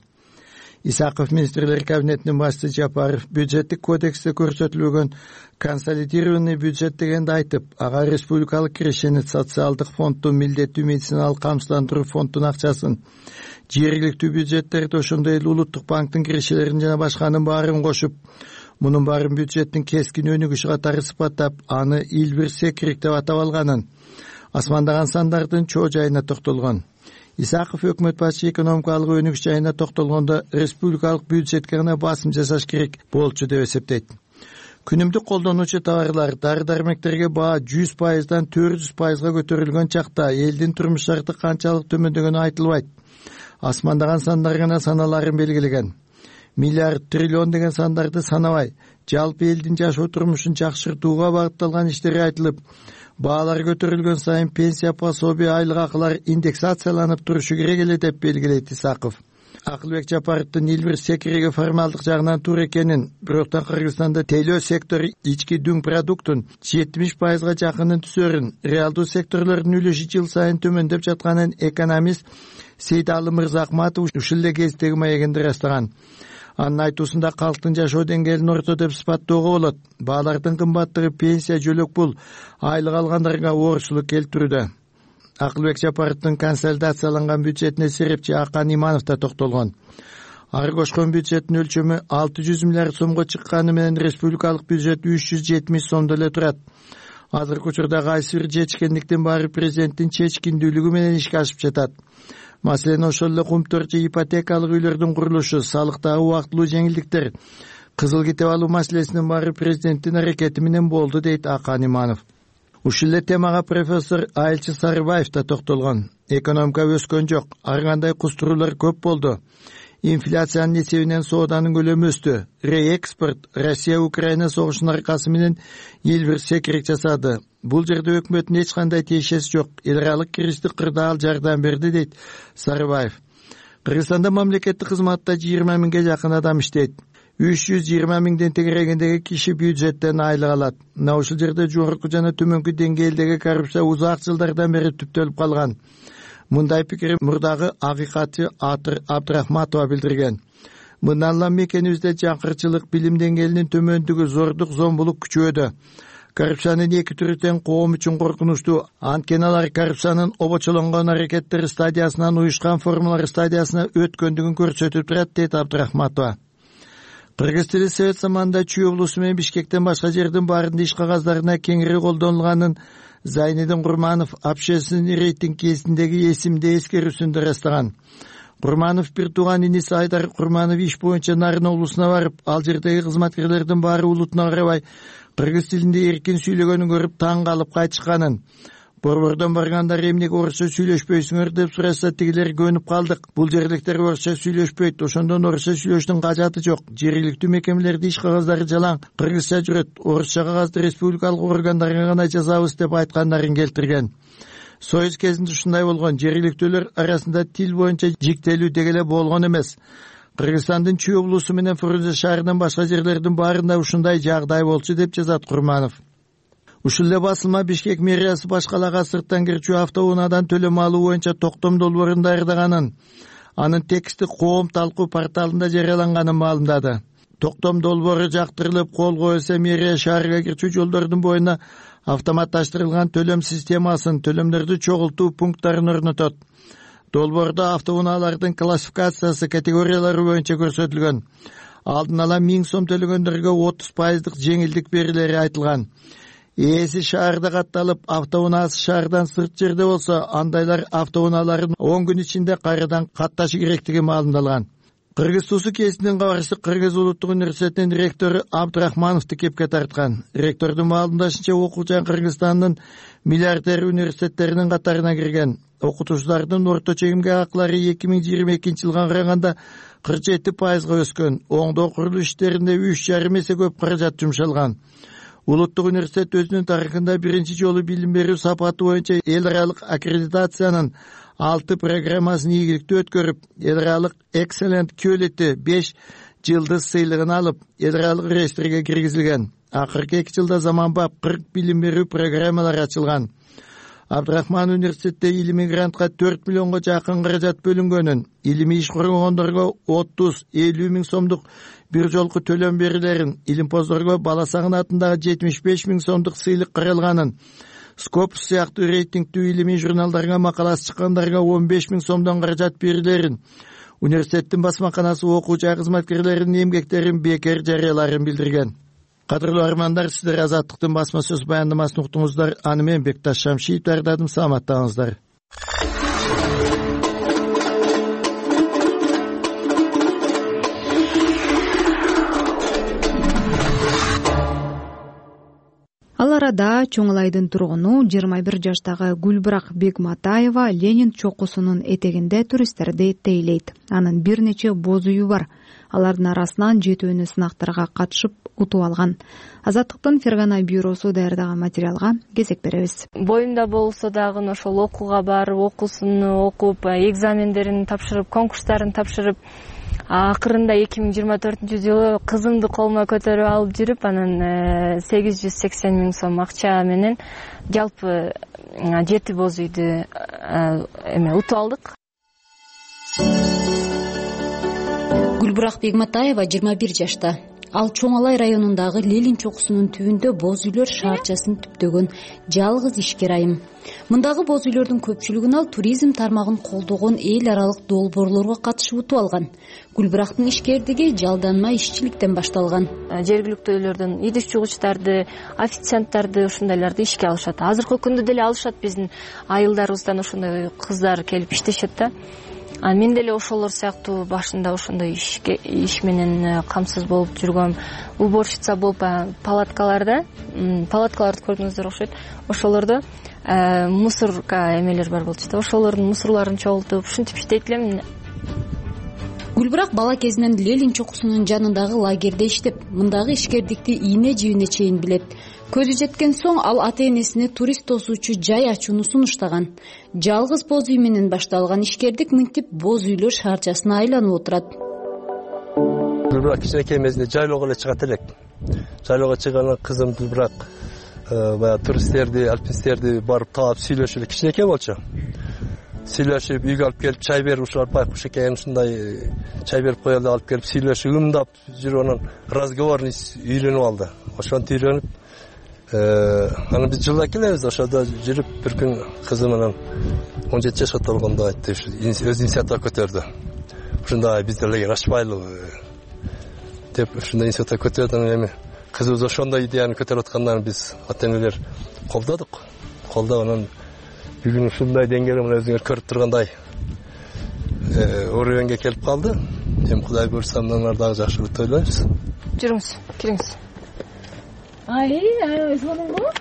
Исаков министрлер кабинетинин башчысы Жапаров бюджеттик кодексте көрсөтүлгөн консолидированный бюджет дегенди айтып, ага республикалык кирешени, социалдык фонддун, милдеттүү медициналык камсыздандыруу фонддун акчасын, жергиликтүү бюджеттерди, ошондой эле улуттук банктын кирешелерин жана башканын баарын кошуп, мунун баарын бюджеттин кескин өнүгүшү катары сыпаттап, аны илбир секирик деп атап алганын, асмандаган сандардын чоо жайына токтолгон. Исаков өкмөт башчы экономикалык өнүгүш жайына токтолгондо республикалык бюджетке гана басым жасаш керек болчу деп эсептейт. Күнүмдүк колдонуучу товарлар, дары-дармектерге баа жүз пайыздан төрт жүз пайызга көтөрүлгөн чакта элдин турмуш шарты канчалык төмөндөгөнү айтылбайт. Асмандаган сандар гана саналарын белгилеген. Миллиард, триллион деген сандарды санабай, жалпы элдин жашоо турмушун жакшыртууга багытталган иштери айтылып, баалар көтөрүлгөн сайын пенсия, пособие, айлык акылар индексацияланып турушу керек эле деп белгилейт Исаков. Акылбек Жапаровдун илбир секириги формалдык жагынан туура экенин, бирок Кыргызстанда тейлөө сектору ички дүң продуктун жетимиш пайызга жакынын түсөрүн, реалдуу секторлордун үлүшү жыл сайын төмөндөп жатканын экономист Сейдалы Мырзахматов ушул эле кездеги маегинде ырастаган. Анын айтуусунда калктын жашоо деңгээлин орто деп сыпаттоого болот. Баалардын кымбаттыгы, пенсия, жөлөк пул, айлык алгандарга оорчулук келтирүүдө. Акылбек Жапаровдун консолидацияланган бюджетине серепчи Акан Иманов да токтолгон. Ары кошкон бюджеттин өлчөмү алты жүз миллиард сомго чыкканы менен республикалык бюджет үч жүз жетимиш сомдо эле турат. Азыркы учурда кайсы бир чечкиндиктин баары президенттин чечкиндүүлүгү менен ишке ашып жатат. Маселен, ошол эле кумтөр же ипотекалык үйлөрдүн курулушу, салыктагы убактылуу жеңилдиктер, кызыл китеп алуу маселесинин баары президенттин аракети менен болду, дейт Акан Иманов. Ушул эле темага профессор Айылчы Сарыбаев да токтолгон. Экономика өскөн жок, ар кандай кустуруулар көп болду. Инфляциянын эсебинен сооданын көлөмү өстү. Реэкспорт Россия-Украина согушунун аркасы менен илбир секирик жасады. Бул жерде өкмөттүн эч кандай тиешеси жок. Эл аралык киришти кырдаал жардам берди, дейт Сарыбаев. Кыргызстанда мамлекеттик кызматта жыйырма миңге жакын адам иштейт. үч жүз жыйырма миңден тегерегиндеги киши бюджеттен айлык алат. Мына ушул жерде жогорку жана төмөнкү деңгээлдеги коррупция узак жылдардан бери түптөлүп калган. Мындай пикир мурдагы акыйкатчы Абдрахматова билдирген. Мындан улам мекенибизде жакырчылык, билим деңгээлинин төмөндүгү, зордук, зомбулук күчөдү. Коррупциянын эки түрү тең коом үчүн коркунучтуу. Анткени алар коррупциянын обочолонгон аракеттери стадиясынан уюшкан формалар стадиясына өткөндүгүн көрсөтүп турат, дейт Абдрахматова. Кыргыз тили Совет заманында Чүй облусу менен Бишкектен башка жердин баарында иш кагаздарына кеңири колдонулганын Зайнидин Курманов общественный рейтинг кезиндеги эсимде эскерүүсүндө ырастаган. Курманов бир тууган иниси Айдар Курманов иш боюнча Нарын облусуна барып, ал жердеги кызматкерлердин баары улутуна карабай кыргыз тилинде эркин сүйлөгөнүн көрүп таң калып кайтышканын. Борбордон баргандар эмнеге орусча сүйлөшпөйсүңөр деп сурашса, тигилер көнүп калдык. Бул жерликтер орусча сүйлөшпөйт, ошондон орусча сүйлөштүн кажаты жок. Жергиликтүү мекемелерде иш кагаздары жалаң, кыргызча жүрөт. Орусча кагазды республикалык органдарга гана жазабыз деп айткандарын келтирген. Союз кезинде ушундай болгон. Жергиликтүүлөр арасында тил боюнча жиктелүү деги эле болгон эмес. Кыргызстандын Чүй облусу менен Фрунзе шаарынын башка жерлердин баарында ушундай жагдай болчу, деп жазат Курманов. Ушул эле басылма Бишкек мэриясы баш калаага сырттан кирчүү автоунаадан төлөм алуу боюнча токтом долбоорун даярдаганын, анын тексти коом талкуу порталында жарыяланганын маалымдады. Токтом долбоору жактырылып кол коюлса, мэрия шаарга кирчүү жолдордун боюна автоматташтырылган төлөм системасын, төлөмдөрдү чогултуу пункттарын орнотот. Долбоордо автоунаалардын классификациясы, категориялары боюнча көрсөтүлгөн. Алдын ала миң сом төлөгөндөргө отуз пайыздык жеңилдик берилери айтылган. Ээси шаарда катталып, автоунаасы шаардан сырт жерде болсо, андайлар автоунааларын он күн ичинде кайрадан катташы керектиги маалымдалган. Кыргыз Суу Кесиндин кабарчысы Кыргыз Улуттук университетинин ректору Абдрахмановду кепке тарткан. Ректордун маалымдашынча, окуучу Кыргызстандын миллиардер университеттеринин катарына кирген. Окутуучулардын орто чегимге акылары эки миң жыйырма экинчи жылга караганда кырк жети пайызга өскөн. Оңдоо курулуш иштеринде үч жарым эсе көп каражат жумшалган. Улуттук университет өзүнүн тарыхында биринчи жолу билим берүү сапаты боюнча эл аралык аккредитациянын алты программасын ийгиликтүү өткөрүп, эл аралык Excellent Quality беш жылдыз сыйлыгын алып, эл аралык реестрге киргизилген. Акыркы эки жылда заманбап кырк билим берүү программалары ачылган. Абдрахман университетте илимий грантка төрт миллионго жакын каражат бөлүнгөнүн, илимий иш коргондорго отуз элүү миң сомдук бир жолку төлөм берилерин, илимпоздорго бала сагын атындагы жетимиш беш миң сомдук сыйлык каралганын, Скопус сыяктуу рейтингдүү илимий журналдарга макаласы чыккандарга он беш миң сомдон каражат берилерин, университеттин басмаканасы окуучу кызматкерлеринин эмгектерин бекер жарыяларын билдирген. Кадырлуу армандар, сиздер Азаттыктын басма сөз баяндамасын уктуңуздар. Аны мен Бекташ Шамшиев даярдадым. Саламаттаңыздар. Ал арада Чоңалайдын тургуну жыйырма бир жаштагы Гүлбирак Бегматаева Ленин чокусунун этегинде туристтерди тейлейт. Анын бир нече боз үйү бар. Алардын арасынан жетөөнү сынактарга катышып утуп алган. Азаттыктын Фергана бюросу даярдаган материалга кезек беребиз. Боюмда болсо дагы ошол окууга барып, окуусун окуп, экзамендерин тапшырып, конкурстарын тапшырып, акырында эки миң жыйырма төртүнчү жылы кызымды колума көтөрүп алып жүрүп, анан сегиз жүз сексен миң сом акча менен жалпы жети боз үйдү эме утуп алдык. Гүлбирак Бегматаева жыйырма бир жашта. Ал Чоңалай районундагы Ленин чокусунун түбүндө боз үйлөр шаарчасын түптөгөн жалгыз ишкер айым. Мындагы боз үйлөрдүн көпчүлүгүн ал туризм тармагын колдогон эл аралык долбоорлорго катышып утуп алган. Гүлбирактын ишкердиги жалданма ишчиликтен башталган. Жергиликтүүлөрдүн идиш жугучтарды, официанттарды, ушундайларды ишке алышат. Азыркы күндө деле алышат, биздин айылдарыбыздан ошондой кыздар келип иштешет да. А мен деле ошолор сыяктуу башында ошондой ишке иш менен камсыз болуп жүргөм. Уборщица болуп палаткаларда, палаткаларды көрдүңүздөр окшойт. Ошолордо мусорка эмелер бар болчу да. Ошолордун мусорларын чогултуп, ушинтип иштейт элем. Гүлбирак бала кезинен Ленин чокусунун жанындагы лагерде иштеп, мындагы ишкердикти ийне жибине чейин билет. Көзү жеткен соң ал ата-энесине турист тосуучу жай ачууну сунуштаган. Жалгыз боз үй менен башталган ишкердик мынтип боз үйлөр шаарчасына айланып отурат. Гүлбирак кичинекей мезгилде жайлоого эле чыгат элек. Жайлоого чыгганда кызым Гүлбирак баягы туристтерди, альпинисттерди барып таап сүйлөшүп, кичинекей болчу. Сүйлөшүп, үйгө алып келип чай берип, ушулар байкуш экен, ушундай чай берип коелу, алып келип сүйлөшүп, ымдап жүрүп, анан разговорный үйрөнүп алды. Ошентип үйрөнүп, аны биз жылда келебиз, ошодо жүрүп, бир күн кызым анан он жети жашка толгондо айтты, өз инициатива көтөрдү. Ушундай биз деле ачпайлыбы деп ушундай инициатива көтөрдү. Анан эми кызыбыз ошондой идеяны көтөрүп аткандан биз ата-энелер колдодук. Колдоп анан бүгүн ушундай деңгээлде мына өзүңөр көрүп тургандай уровеньге келип калды. Эми Кудай буйрса мындан дагы жакшыраак тойлойбуз. Жүрүңүз, кириңиз. Ай, ай, сонунго.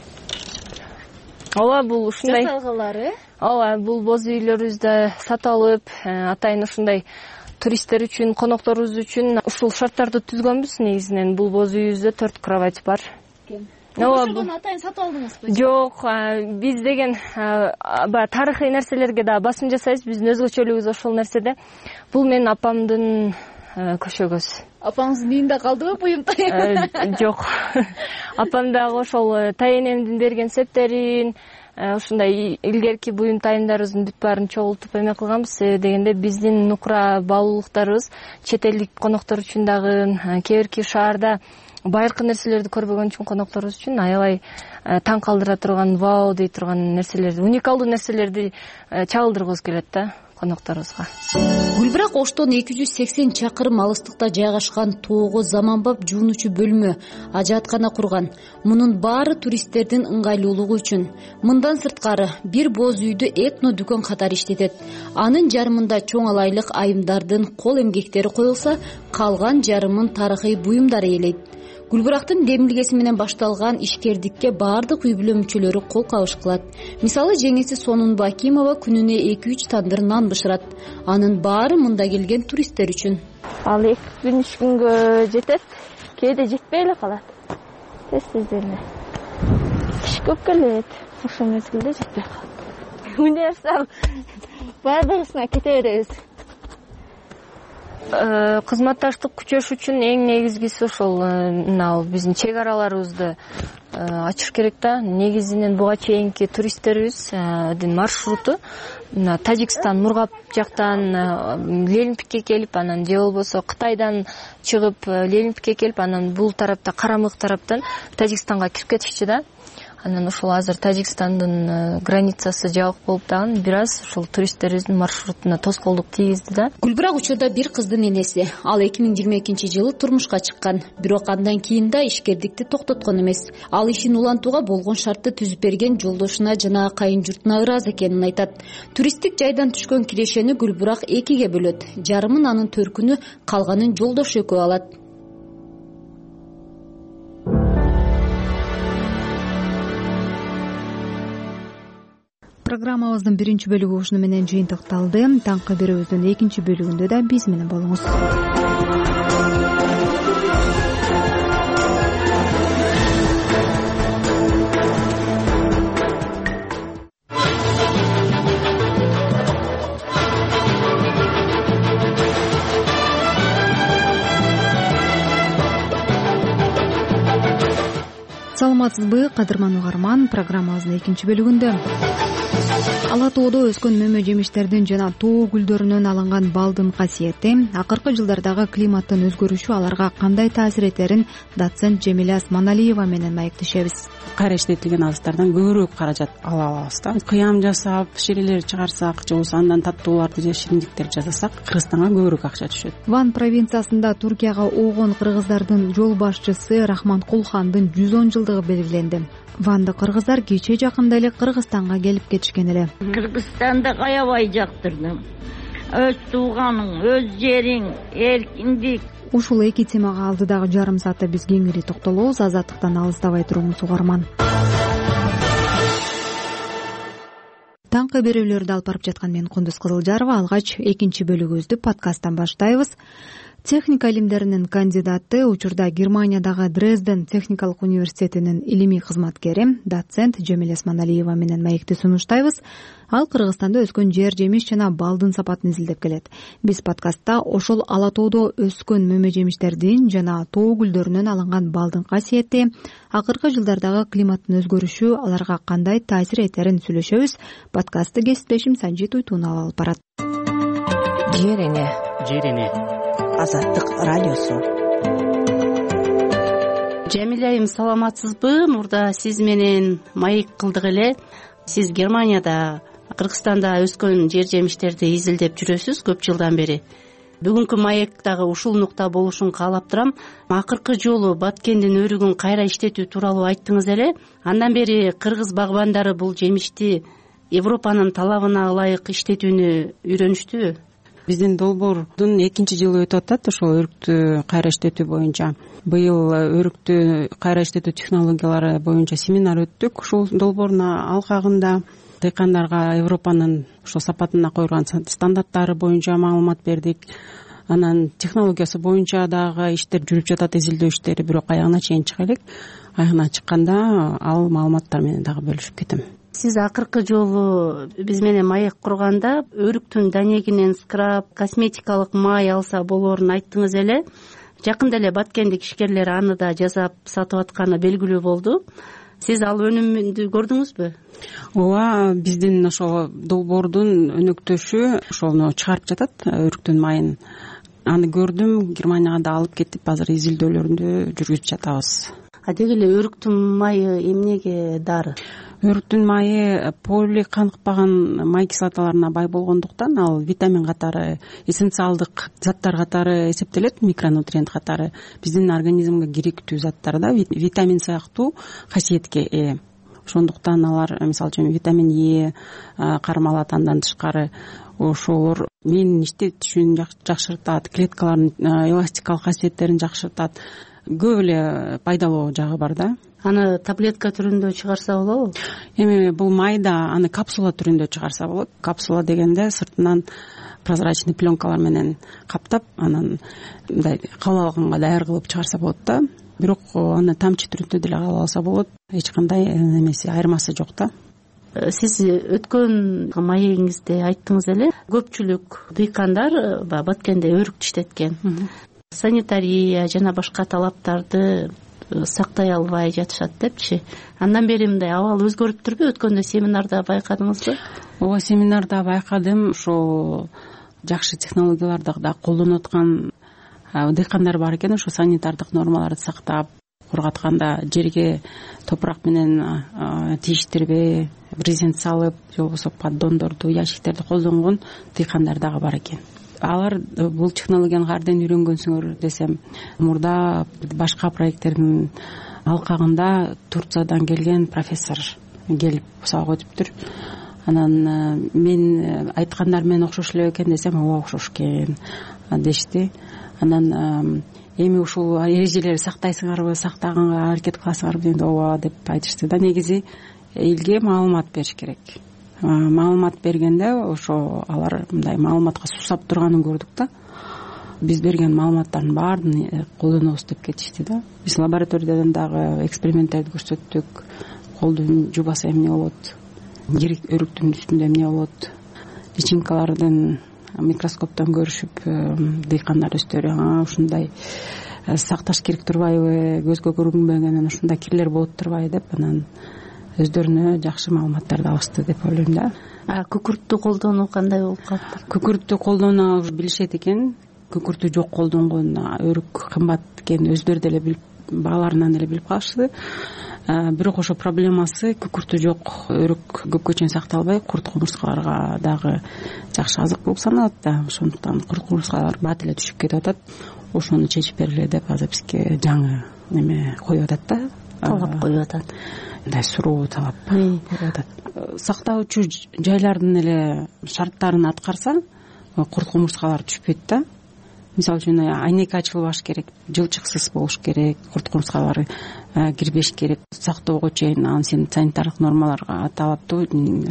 Ооба, бул ушундай жасалгалары. Ооба, бул боз үйлөрүбүздө сатылып, атайын ушундай туристтер үчүн, конокторубуз үчүн ушул шарттарды түзгөнбүз. Негизинен бул боз үйүбүздө төрт кровать бар. Ооба, бул атайын сатып алдыңызбы? Жок, биз деген баягы тарыхый нерселерге да басым жасайбыз. Биздин өзгөчөлүгүбүз ошол нерседе. Бул менин апамдын көшөгөсү. Апаңыздын үйүндө калдыбы буюм тайын? Жок. Апам дагы ошол тайенемдин берген септерин, ушундай илгерки буюм тайындарыбыздын бүт баарын чогултуп эме кылганбыз. Себеби дегенде биздин нукура баалуулуктарыбыз чет элдик коноктор үчүн дагы, кээ бирки шаарда байыркы нерселерди көрбөгөн үчүн конокторубуз үчүн аябай таң калтыра турган, вау дей турган нерселерди, уникалдуу нерселерди чагылдыргыбыз келет да конокторубузга. Гүлбирак Оштон эки жүз сексен чакырым алыстыкта жайгашкан тоого заманбап жуунучу бөлмө, ажааткана курган. Мунун баары туристтердин ыңгайлуулугу үчүн. Мындан сырткары бир боз үйдү этно дүкөн катары иштетет. Анын жарымында чоң алайлык айымдардын кол эмгектери коюлса, калган жарымын тарыхый буюмдар ээлейт. Гүлбирактын демилгеси менен башталган ишкердикке баардык үй бүлө мүчөлөрү кол кабыш кылат. Мисалы, жеңеси Сонунба Акимова күнүнө эки үч тандыр нан бышырат. Анын баары мында келген туристтер үчүн. Ал эки күн үч күнгө жетет, кээде жетпей эле калат. Тез-тез эле. Киши көп келет, ошол мезгилде жетпей калат. Универсал баардыгысына кете беребиз. Кызматташтык күчөш үчүн эң негизгиси ошол мына биздин чек араларыбызды ачыш керек да. Негизинен буга чейинки туристтерибиздин маршруту мына Тажикстан, Мургап жактан Лелимпикке келип, анан же болбосо Кытайдан чыгып Лелимпикке келип, анан бул тарапта Карамык тараптан Тажикстанга кирип кетишчи да. Анан ошол азыр Тажикстандын границасы жабык болуп дагы бир аз ошол туристтерибиздин маршрутуна тоскоолдук тийгизди да. Гүлбирак учурда бир кыздын энеси. Ал эки миң жыйырма экинчи жылы турмушка чыккан. Бирок андан кийин да ишкердикти токтоткон эмес. Ал ишин улантууга болгон шартты түзүп берген жолдошуна жана кайын журтуна ыраазы экенин айтат. Туристтик жайдан түшкөн кирешени Гүлбирак экиге бөлөт. Жарымын анын төркүнү, калганын жолдошу экөө алат. Программабыздын биринчи бөлүгү ушуну менен жыйынтыкталды. Таңкы берүүбүздүн экинчи бөлүгүндө да биз менен болуңуз. Саламатсызбы, кадырман угарман? Программабыздын экинчи бөлүгүндө Ала тоодо өскөн мөмө жемиштердин жана тоо гүлдөрүнөн алынган балдын касиети, акыркы жылдардагы климаттын өзгөрүшү аларга кандай таасир этерин доцент Жемиле Осмоналиева менен маектешебиз. Кайра иштетилген агыстардан көбүрөөк каражат ала алабыз да. Кыям жасап, ширелер чыгарсак, же болбосо андан таттууларды же шириндиктер жасасак, Кыргызстанга көбүрөөк акча түшөт. Ван провинциясында Туркияга огон кыргыздардын жол башчысы Рахманкулхандын жүз он жылдыгы белгиленди. Ванды кыргыздар кече жакында эле Кыргызстанга келип кетишкен эле. Кыргызстанды аябай жактырдым. Өз тууганың, өз жериң, эркиндик. Ушул эки темага алдыдагы жарым саатта биз кеңири токтолобуз. Азаттыктан алыстабай туруңуз угарман. Таңкы берүүлөрдү алып барып жаткан мен Кундуз Кызылжарова. Алгач экинчи бөлүгүбүздү подкасттан баштайбыз. Техника илимдеринин кандидаты, учурда Германиядагы Дрезден техникалык университетинин илимий кызматкери доцент Жемиле Осмоналиева менен маекти сунуштайбыз. Ал Кыргызстанда өскөн жер жемиш жана балдын сапатын изилдеп келет. Биз подкастта ошол ала тоодо өскөн мөмө жемиштердин жана тоо гүлдөрүнөн алынган балдын касиети, акыркы жылдардагы климаттын өзгөрүшү аларга кандай таасир этерин сүйлөшөбүз. Подкастты кесиптешим Санжит Уйтунов алып барат. Жер эне, жер эне. Азаттык радиосу. Жамиля айым, саламатсызбы? Мурда сиз менен маек кылдык эле. Сиз Германияда, Кыргызстанда өскөн жер жемиштерди изилдеп жүрөсүз көп жылдан бери. Бүгүнкү маек дагы ушул нукта болушун каалап турам. Акыркы жолу Баткендин өрүгүн кайра иштетүү тууралуу айттыңыз эле. Андан бери кыргыз багбандары бул жемишти Европанын талабына ылайык иштетүүнү үйрөнүштүбү? Биздин долбоордун экинчи жылы өтүп атат ошол өрүктү кайра иштетүү боюнча. Быйыл өрүктү кайра иштетүү технологиялары боюнча семинар өттүк. Ушул долбоордун алкагында дыйкандарга Европанын ошол сапатына коюлган стандарттары боюнча маалымат бердик. Анан технологиясы боюнча дагы иштер жүрүп жатат, изилдөө иштери, бирок аягына чейин чыга элек. Аягына чыкканда ал маалыматтар менен дагы бөлүшүп кетем. Сиз акыркы жолу биз менен маек курганда өрүктүн данегинен скраб, косметикалык май алса болоорун айттыңыз эле. жакында эле баткендик ишкерлер аны да жасап сатып атканы белгилүү болду. Сиз ал өнүмдү көрдүңүзбү? ооба, биздин ошол долбоордун өнөктөшү ошону чыгарып жатат, өрүктүн майын. Аны көрдүм, Германияга да алып кетип азыр изилдөөлөрүндү жүргүзүп жатабыз. А деги эле өрүктүн майы эмнеге дары? Өрүктүн майы поликаныктаган май кислоталарына бай болгондуктан ал витамин катары, эссенциалдык заттар катары эсептелет, микронутриент катары. Биздин организмге керектүү заттар да, витамин сыяктуу касиетке ээ. Ошондуктан алар, мисалы үчүн витамин Е, кармалат, андан тышкары ошолор менин иштетишүүнү жакшыртат, клеткалардын эластикалык касиеттерин жакшыртат. Көп эле пайдалуу жагы бар да. Аны таблетка түрүндө чыгарса болобу? Эми бул майда аны капсула түрүндө чыгарса болот. Капсула дегенде сыртынан прозрачный пленкалар менен каптап, анан мындай кабыл алганга даяр кылып чыгарса болот да. Бирок аны тамчы түрүндө деле кабыл алса болот. Эч кандай немеси, айырмасы жок да. Сиз өткөн маегиңизде айттыңыз эле, көпчүлүк дыйкандар баткенде өрүк иштеткен. Санитария жана башка талаптарды сактай албай жатышат депчи. Андан бери мындай абал өзгөрүптүрбү? Өткөндө семинарда байкадыңызбы? Ооба, семинарда байкадым. Ошо жакшы технологияларды да колдонуп аткан дыйкандар бар экен. Ошо санитардык нормаларды сактап, кургатканда жерге топурак менен тийиштирбей, брезент салып, же болбосо поддондорду, ящиктерди колдонгон дыйкандар дагы бар экен. Алар бул технологияны каерден үйрөнгөнсүңөр десем, мурда башка проекттердин алкагында Турциядан келген профессор келип сабак өтүптүр. Анан мен айткандар менен окшош эле экен десем, ооба окшош экен дешти. Анан эми ушул эрежелерди сактайсыңарбы, сактаганга аракет кыласыңарбы дегенде, ооба деп айтышты да. Негизи элге маалымат бериш керек. Маалымат бергенде ошо алар мындай маалыматка суусап турганын көрдүк да. Биз берген маалыматтардын баарын колдонобуз деп кетишти да. Биз лабораториядан дагы эксперименттерди көрсөттүк. Колдун жубасы эмне болот, жирик өрүктүн үстүндө эмне болот, личинкалардын микроскоптон көрүшүп дыйкандар өздөрү ушундай сакташ керек турбайбы, көзгө көрүнбөгөн ушундай кирлер болот турбайбы деп, анан өздөрүнө жакшы маалыматтарды алышты деп ойлойм да. А күкүрттү колдонуу кандай болуп калды? Күкүрттү колдонуу билишет экен. Күкүрттү жок колдонгон өрүк кымбат экенин өздөрү деле билип, бааларынан эле билип калышты. Бирок ошо проблемасы күкүртү жок өрүк көпкө чейин сакталбай, курт кумурскаларга дагы жакшы азык болуп саналат да. Ошондуктан курт кумурскалар бат эле түшүп кетип атат. Ошону чечип бергиле деп азыр бизге жаңы неме коюп атат да. Талап коюп атат. Мындай суроо талап коюп атат. Сактоочу жайлардын эле шарттарын аткарса, курт кумурскалар түшпөйт да. Мисалы үчүн айнеке ачылбаш керек, жылчыксыз болуш керек, курт кумурскалар кирбеш керек. Сактоого чейин анын санитардык нормаларга талаптуу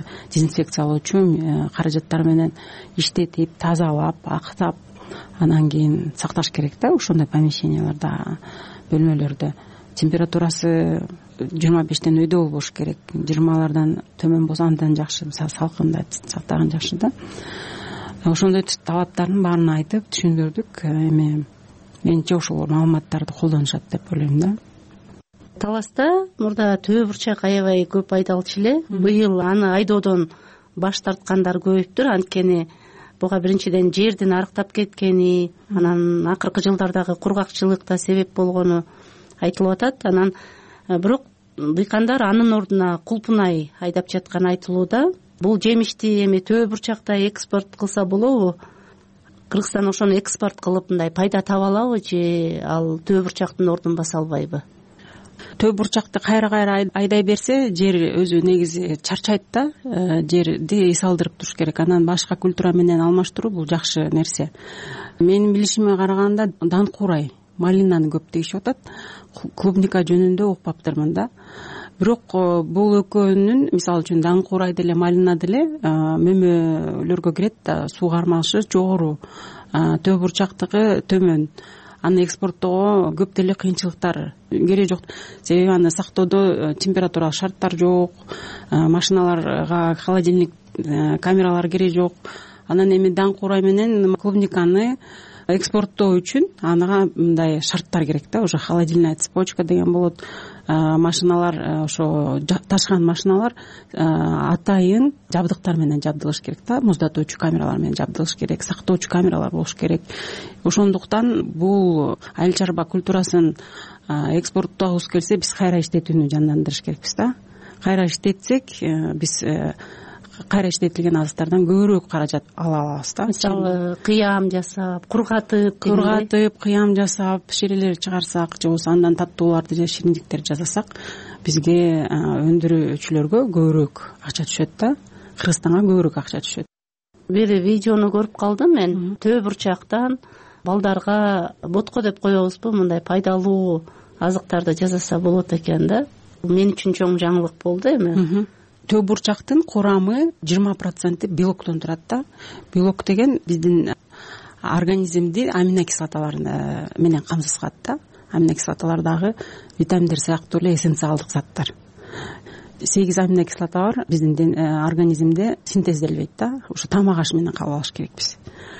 дезинфекциялоочу каражаттар менен иштетип, тазалап, актап, анан кийин сакташ керек да. Ошондой помещенияларда, бөлмөлөрдө температурасы жыйырма бештен өйдө болбош керек. жыйырмалардан төмөн болсо андан жакшы, мисалы салкында сактаган жакшы да. Ошондой талаптардын баарын айтып түшүндүрдүк. Эми менче ошол маалыматтарды колдонушат деп ойлойм да. Таласта мурда төбө бурчак аябай көп айдалчу эле. Быйыл аны айдоодон баш тарткандар көбөйүптүр. Анткени буга биринчиден жердин арыктап кеткени, анан акыркы жылдардагы кургакчылык да себеп болгону айтылып атат. Анан бирок дыйкандар анын ордуна кулпунай айдап жатканы айтылууда. Бул жемишти эми төбө бурчакта экспорт кылса болобу? Кыргызстан ошону экспорт кылып мындай пайда таба алабы же ал төбө бурчактын ордун баса албайбы? Төбө бурчакты кайра кайра айдай берсе, жер өзү негизи чарчайт да. Жерди эс алдырып туруш керек. Анан башка культура менен алмаштыруу бул жакшы нерсе. Менин билишиме караганда данкурай, малинаны көп дегишип атат. Клубника жөнүндө укпаптырмын да. Бирок бул экөөнүн, мисалы үчүн данкурай деле, малина деле мөмөлөргө кирет да, суу кармашы жогору, төбө бурчактыгы төмөн. Аны экспорттоого көп деле кыйынчылыктар кереги жок. Себеби аны сактоодо температуралык шарттар жок, машиналарга холодильник камералар кереги жок. Анан эми данкурай менен клубниканы экспорттоо үчүн ага мындай шарттар керек да, уже холодильная цепочка деген болот. Машиналар, ошо ташкан машиналар атайын жабдыктар менен жабдылыш керек да, муздатуучу камералар менен жабдылыш керек, сактоочу камералар болуш керек. Ошондуктан бул айыл чарба культурасын экспорттогубуз келсе, биз кайра иштетүүнү жандандырыш керекпиз да. Кайра иштетсек, биз кайра иштетилген азыктардан көбүрөөк каражат ала алабыз да. Мисалы кыям жасап, кургатып, кургатып, кыям жасап, ширелер чыгарсак, же болбосо андан таттууларды же шириндиктерди жасасак, бизге өндүрүүчүлөргө көбүрөөк акча түшөт да. Кыргызстанга көбүрөөк акча түшөт. Бир видеону көрүп калдым мен. Төө бурчактан балдарга ботко деп коебузбу, мындай пайдалуу азыктарды жасаса болот экен да. Мен үчүн чоң жаңылык болду эми. Төө бурчактын курамы жыйырма проценти белоктон турат да. Белок деген биздин организмди аминокислоталар менен камсыз кылат да. Аминокислоталар дагы витаминдер сыяктуу эле эссенциалдык заттар. сегиз аминокислота бар, биздин организмде синтезделбейт да. Ошо тамак аш менен кабыл алыш керекпиз.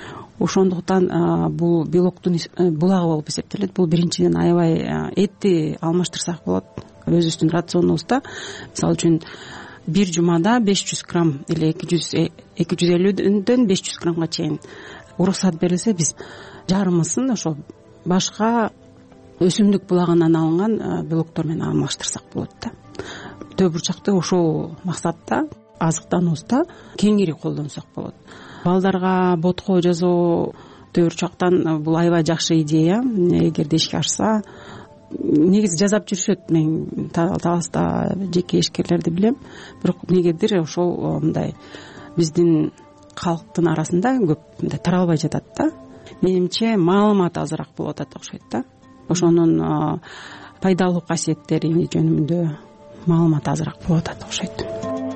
Ошондуктан бул белоктун булагы болуп эсептелет. Бул биринчиден аябай этти алмаштырсак болот өзүбүздүн рационубузда. Мисалы үчүн бир жумада беш жүз грамм или эки жүз элүүдөн беш жүз граммга чейин уруксат берилсе, биз жарымысын ошо башка өсүмдүк булагынан алынган белоктор менен алмаштырсак болот да. Төө бурчакты ошол максатта азыктануубузда кеңири колдонсок болот. Балдарга ботко жасоо төө бурчактан бул аябай жакшы идея. Эгерде ишке ашса, негизи жасап жүрүшөт. Мен Таласта жеке ишкерлерди билем, бирок негедир ошол мындай биздин калктын арасында көп мындай таралбай жатат да. Менимче маалымат азыраак болуп атат окшойт да. Ошонун пайдалуу касиеттери жөнүндө маалымат азыраак болуп атат окшойт.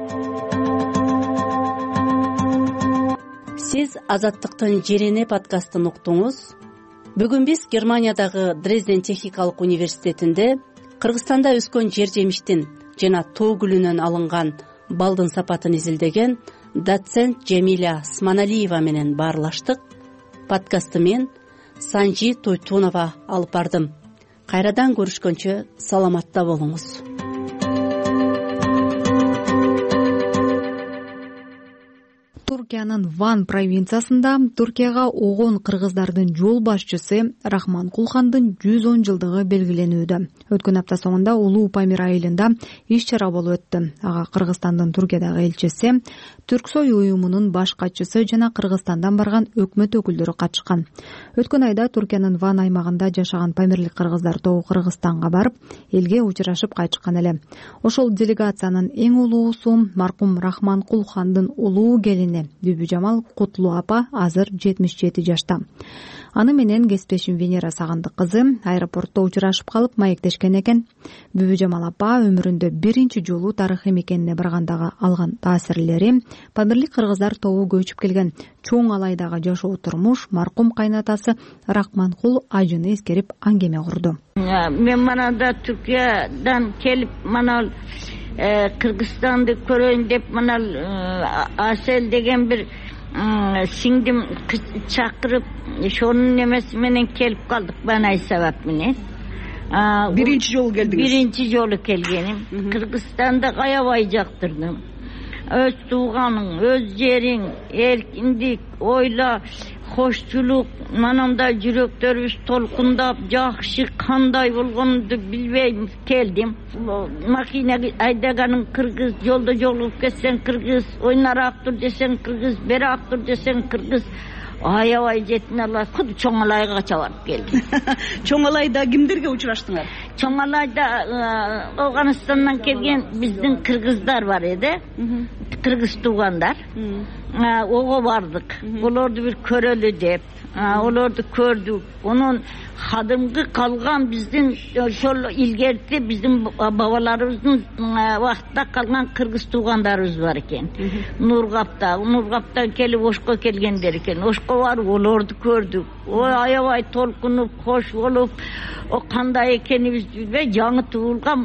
Сиз Азаттыктын Жерене подкастын уктуңуз. Бүгүн биз Германиядагы Дрезден техникалык университетинде Кыргызстанда өскөн жер жемиштин жана тоо гүлүнөн алынган балдын сапатын изилдеген доцент Жемиля Сманалиева менен баарлаштык. Подкастты мен Санжи Тойтунова алып бардым. Кайрадан көрүшкөнчө саламатта болуңуз. Туркиянын Ван провинциясында Туркияга огон кыргыздардын жол башчысы Рахманкул хандын жүз он жылдыгы белгиленүүдө. Өткөн апта соңунда Улуу Памир айылында иш чара болуп өттү. Ага Кыргызстандын Туркиядагы элчиси, Түрксой уюмунун баш катчысы жана Кыргызстандан барган өкмөт өкүлдөрү катышкан. Өткөн айда Туркиянын Ван аймагында жашаган памирлик кыргыздар тобу Кыргызстанга барып, элге учурашып кайтышкан эле. Ошол делегациянын эң улуусу маркум Рахманкул хандын улуу келини Бүбүжамал Кутлуу апа азыр жетимиш жети жашта. Аны менен кесиптешим Венера Сагындык кызы аэропортто учурашып калып маектешкен экен. Бүбүжамал апа өмүрүндө биринчи жолу тарыхый мекенине баргандагы алган таасирлери, памирлик кыргыздар тобу көчүп келген чоң алайдагы жашоо турмуш, маркум кайнатасы Рахманкул ажыны эскерип аңгеме курду. Мен манада Түркиядан келип мана Кыргызстанды көрөйүн деп мына Асел деген бир сиңдим чакырып, ошонун немеси менен келип калдык банай сабап менен. Биринчи жолу келдиңиз? Биринчи жолу келгеним. Кыргызстанды аябай жактырдым. Өз тууганың, өз жериң, эркиндик, ойла, кошчулук, манамда жүрөктөрүбүз толкундап, жакшы кандай болгонду билбей келдим. Макина айдаганың кыргыз, жолдо жолугуп кетсең кыргыз, ойнарак тур десең кыргыз, берак тур десең кыргыз. Аябай жетин алат. Куд Чоң Алайга чабып келдим. Чоң Алайда кимдерге учураштыңар? Чоң Алайда Афганистандан келген биздин кыргыздар бар эди. Кыргыз туугандар. Ого бардык. Олорду бир көрөлү деп. Олорду көрдүк. Онун кадимки калган биздин ошол илгерти биздин бабаларыбыздын убактта калган кыргыз туугандарыбыз бар экен. Нургапта, Нургаптан келип Ошко келгендер экен. Ошко барып олорду көрдүк. Ой, аябай толкунуп, кош болуп, о кандай экенибизди билбей, жаңы туулган,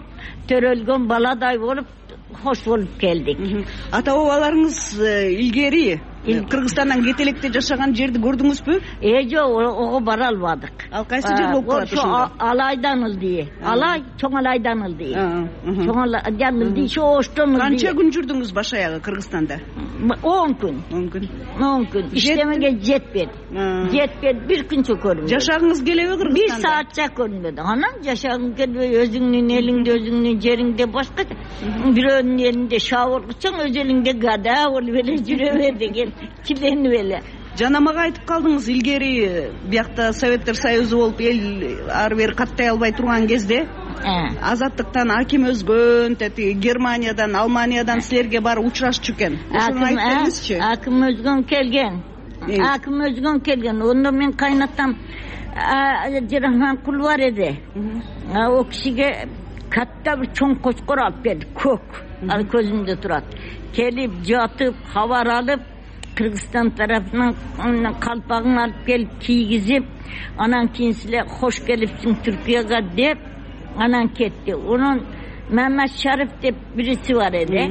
төрөлгөн баладай болуп, хош болуп келдик. Ата бабаларыңыз илгери Кыргызстандан кете электе жашаган жерди көрдүңүзбү? Э жок, ого бара албадык. Ал кайсы жер болуп калат ошондо? Алайдан ылдый. Алай, чоң алайдан ылдый. Чоң алайдан ылдый, оштон ылдый. Канча күн жүрдүңүз баш аягы Кыргызстанда? он күн. он күн. он күн. Иштемеге жетпedi. Жетпedi, бир күнчө көрдүм. Жашагыңыз келеби Кыргызстанда? бир саатча көрүнбөдү. Анан жашагың келбей, өзүңдүн элиңде, өзүңдүн жериңде башка, бирөөнүн элинде шабыргычаң, өз элиңде гада болуп эле жүрө бер деген киленип эле. Жана мага айтып калдыңыз, илгери биякта Советтер Союзу болуп эл ары бери каттай албай турган кезде азаттыктан аким өзгөн, тети Германиядан, Алманиядан силерге барып учурашчу экен. Ошону айтып бериңизчи. Аким өзгөн келген. Аким өзгөн келген. Ондо мен кайнатам Жирахман кул бар эди. О кишиге катта бир чоң кочкор алып берди, көк. Ал көзүмдө турат. Келип жатып, хабар алып, Кыргызстан тарапынан калпагын алып келип кийгизип, анан кийин силер хош келипсиң Түркияга деп, анан кетти. Онун Мамат Шариф деп бириси бар эди.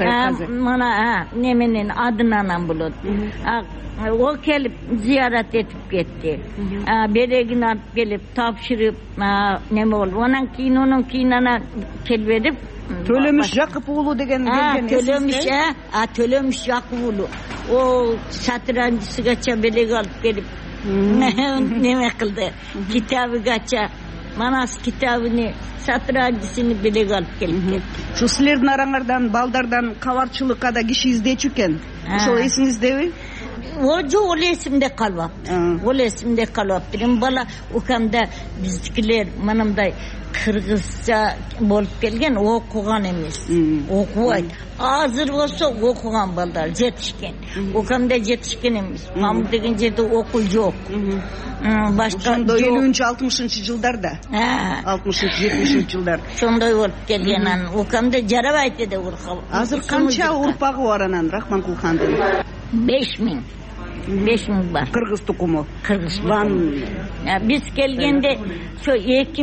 Мана неменен адынан болот. О келип зиярат этип кетти. Берегин алып келип тапшырып, неме болду. Анан кийин онун кийин анан келбедип. Төлөмүш Жакып уулу деген келген. Төлөмүш, а Төлөмүш Жакып уулу. О сатыранчысыгача белек алып келип неме кылды. Китабыгача Манас китабыны сатыранчысыны белек алып келип кетти. Ушу силердин араңардан балдардан кабарчылыкка да киши издечү экен. Ошол эсиңиздеби? О жок, ол эсимде калбаптыр. Ол эсимде калбаптыр. Эми бала укамда биздикилер манамдай кыргызча болуп келген, окуган эмес. Окубайт. Азыр болсо окуган балдар жетишкен. Укамда жетишкен эмес. Мамыр деген жерде окуу жок. Башка элүүнчү алтымышынчы жылдарда. алтымышынчы жетимишинчи жылдар. Шондой болуп келген анан укамда жарабайт эди уркап. Азыр канча урпагы бар анан Рахманкул хандын? беш миң. беш миң бар. Кыргыз тукуму. Кыргыз. Биз келгенде ошо эки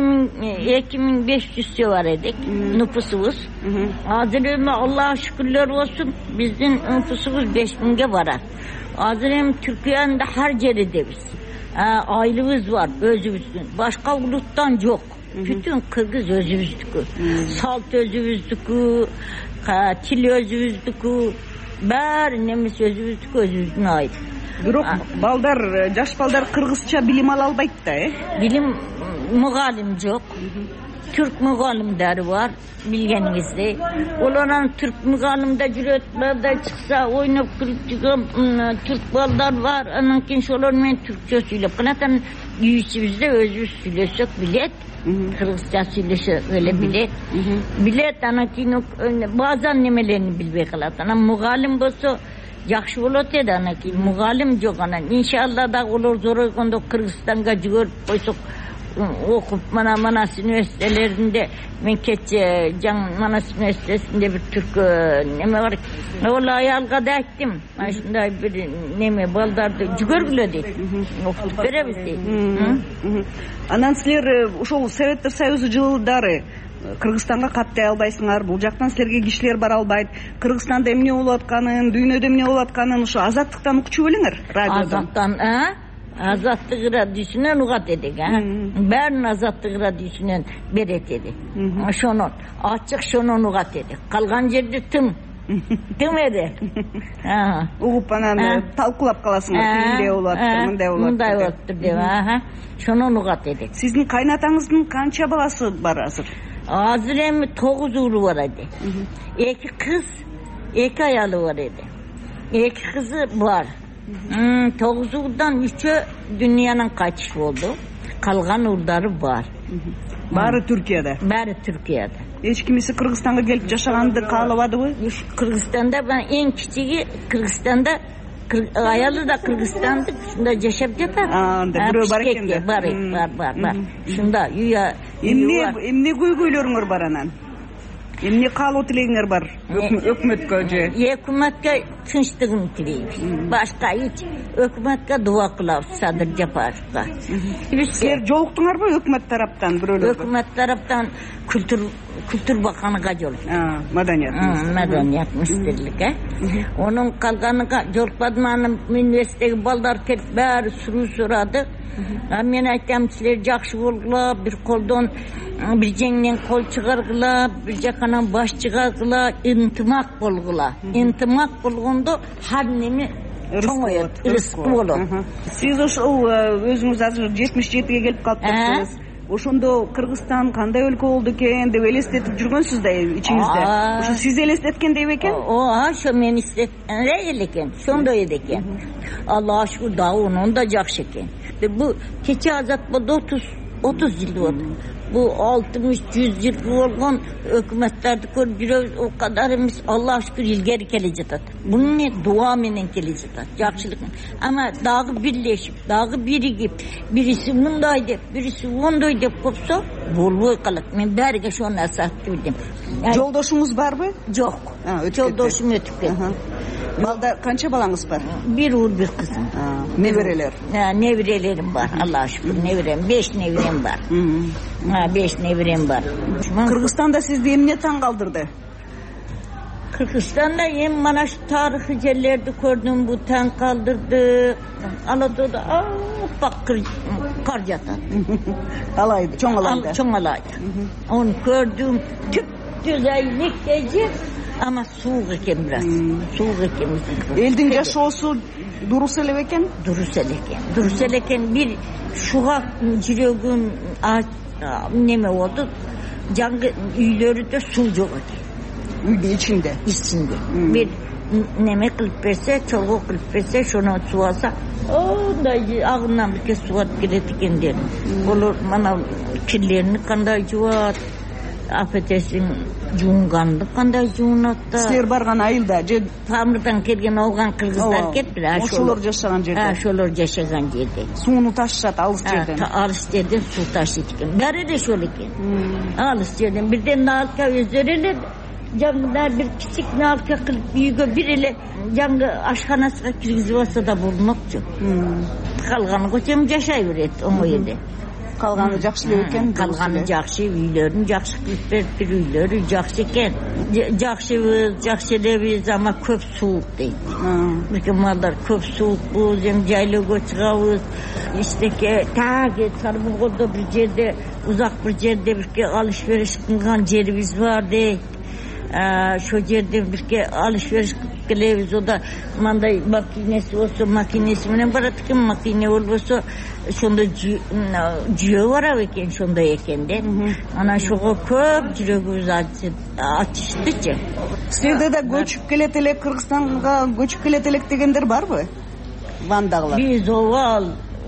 миң беш жүзчө бар эдик. Нупусубуз. Азыр эми Аллага шүкүрлөр болсун, биздин нупусубуз беш миңге барат. Азыр эми Түркиянын да ар жеридебиз. Айлыбыз бар, өзүбүздүн. Башка улуттан жок. Бүтүн кыргыз өзүбүздүкү. Салт өзүбүздүкү, тил өзүбүздүкү, баары немес өзүбүздүкү, өзүбүздүн айыл. Бирок балдар, жаш балдар кыргызча билим ала албайт да, э? Билим мугалим жок. Türk mugallimleri var bilgeniңиздей. Олардан Türk mugallimde жүрөт, балдар чыкса ойноп кылып жүргөн Türk балдар бар. Анан кийин ошолор менен түркчө сүйлөп калат. Үй ичибизде өзүбүз сүйлөсөк билет. Кыргызча сүйлөшө эле билет. Билет, анан кийин баазан немелерин билбей калат. Анан мугалим болсо жакшы болот эди. Анан кийин мугалим жок. Анан иншалла да олор зоройгондо Кыргызстанга жүгөрүп койсок, окуп мана Манас университелеринде, мен кече жаң Манас университесинде бир түркө неме бар. Ол аялга да айттым, ушундай бир неме балдарды жүгөргүлө дейт. Окутуп беребиз дейт. Анан силер ошол Советтер Союзу жылдары Кыргызстанга каттай албайсыңар. Бул жактан силерге кишилер бара албайт. Кыргызстанда эмне болуп атканын, дүйнөдө эмне болуп атканын ошо азаттыктан укчу белиңер, радиодон. Азаттан, а? Азаттык радиосунан угат эдик, а? Баарын азаттык радиосунан берет эди. Ошонун ачык шонун угат эдик. Калган жерде тым. Тым эди. Угуп анан талкуулап каласыңар, тигиндей болуп атты, мындай болуп атты. Мындай болуп атты деп, аха. Шонун угат эдик. Сиздин кайнатаңыздын канча баласы бар азыр? Азыр эми тогуз уулу бар эди. Эки кыз, эки аялы бар эди. Эки кызы бар. Тогуз уулдан үчөө дүйнөнүн кайтыш болду. Калган уулдары бар. Баары Түркияда. Баары Түркияда. Эч кимиси Кыргызстанга келип жашаганды каалабадыбы? Кыргызстанда эң кичиги Кыргызстанда, аялы да Кыргызстандык, ушунда жашап жатат. Анда бирөө бар экен да. Бар, бар, бар, бар. Ушунда үйө эмне эмне көйгөйлөрүңөр бар анан? Эмне каалоо тилегиңер бар өкмөткө же? Өкмөткө тынчтыгын тилейбиз. Башка эч өкмөткө дуа кылабыз, Садыр Жапаровго. Силер жолуктуңарбы өкмөт тараптан бирөөлөр? Өкмөт тараптан Kültür Kültür Bakanı'na jol. Madaniyat ministrligi. Madaniyat ministrligi. Onun kalganıga jolpadım, anım üniversitedeki ballar kelip bäri sürü suradı. Men aytam sizler jakşı bolgula, bir koldan bir jengden kol çıgargıla, bir jakanan baş çıgargıla, intimak bolgula. Intimak bolgondo har nemi çoňoýat, ırıskı bolot. Siz ошол өзүңүз азыр жетимиш жетиге келип калыптырсыз. Ошондо Кыргызстан кандай өлкө болду экен деп элестетип жүргөнсүз да ичиңизде. Ошо сиз элестеткендей бекен? Ооба, ошо мен элестеткендей элекен, ошондой экен. Аллага шүкүр, дагы онун да жакшы экен. Bu keçe azat boldu otuz yıl oldu. Bu altmış yüz yıl bolgan hökümetlerdi görüp жүрөбүz, o kadar emis. Allah'a şükür ilgeri kele jatat. Bunun ne dua menen kele jatat, jakşylyk. Ama dagı birleşip, dagı birigip, birisi munday dep, birisi ondoy dep kopsa bolboy kalat. Men bäriге şonu nasat bildim. Жолдошуңуз барбы? Жок. Жолдошум өтүп кетти. Балда канча балаңыз бар? Bir uğur bir kızım. Nevireler? Ha, nevirelerim var. Allah'a şükür nevirem. Beş nevirem var. Ha, beş nevirem var. Kırgızstan'da sizde emine tan kaldırdı? Kırgızstan'da hem mana şu tarihi yerlerde gördüm, bu tan kaldırdı. Alado'da aa, bak kar, kar yatan. Alaydı, çoğ alaydı. Çoğ alaydı. Onu gördüm. Tüp güzellik gece. Ama soğuk eken biraz. Hmm. Soğuk eken. Eldin yaşosu durus ele eken? Durus ele eken. Durus ele eken bir şuğa jirögüm neme oldu. Jangı üylörü de su yok eken. Üyde içinde? İçinde. Hmm. Bir neme kılıp verse, çolgu kılıp verse, şunu su alsa, o da ağından bir kez su atıp giretik der. Hmm. Olur bana kirlerini kanday juvat. Affetesin juğungandı, kanday juğunatta. Sizler bargan ayılda, Pamırdan kelgen olgan kırgızlar kettiler. Oşolor yaşagan jerde. Ha, şolor yaşagan jerde. Suunu taşışat, alыс жерден. Alыс жерден su taşıyt eken. Bäri de şol eken. Alыс жерден. Birden nalka özlerele, jangılar bir kiçik nalka kılıp büyüge bir ele, jangı aşxanasıga kirgizip alsa da bulunokçu. Kalganı koçem yaşay beret, oňo ýerde. Kalganı jakşı eken. Kalganı jakşı, üylörün jakşı kılıp beripdir, üylörü jakşı eken. Jakşybız, jakşı elebiz ama köp soğuk deydi. Birke mallar köp soğuk bu, hem jaýlaga çygabız. İşte taage Sarbuğurda bir jerde, uzak bir jerde birke alışveriş kılgan jerimiz var deydi. Şu jerde birke alışveriş kılebиz, o da manday makinesi olsa makinesi menen baratken makine olbosa şonda jüye var eken, şonda ekende. Ana şoga köp жүрөгүбүz açıştı. Sizde de göçüp kelet elek, Kırgızstan'a göçüp kelet elek degender barбы? Vandaglar. Biz oval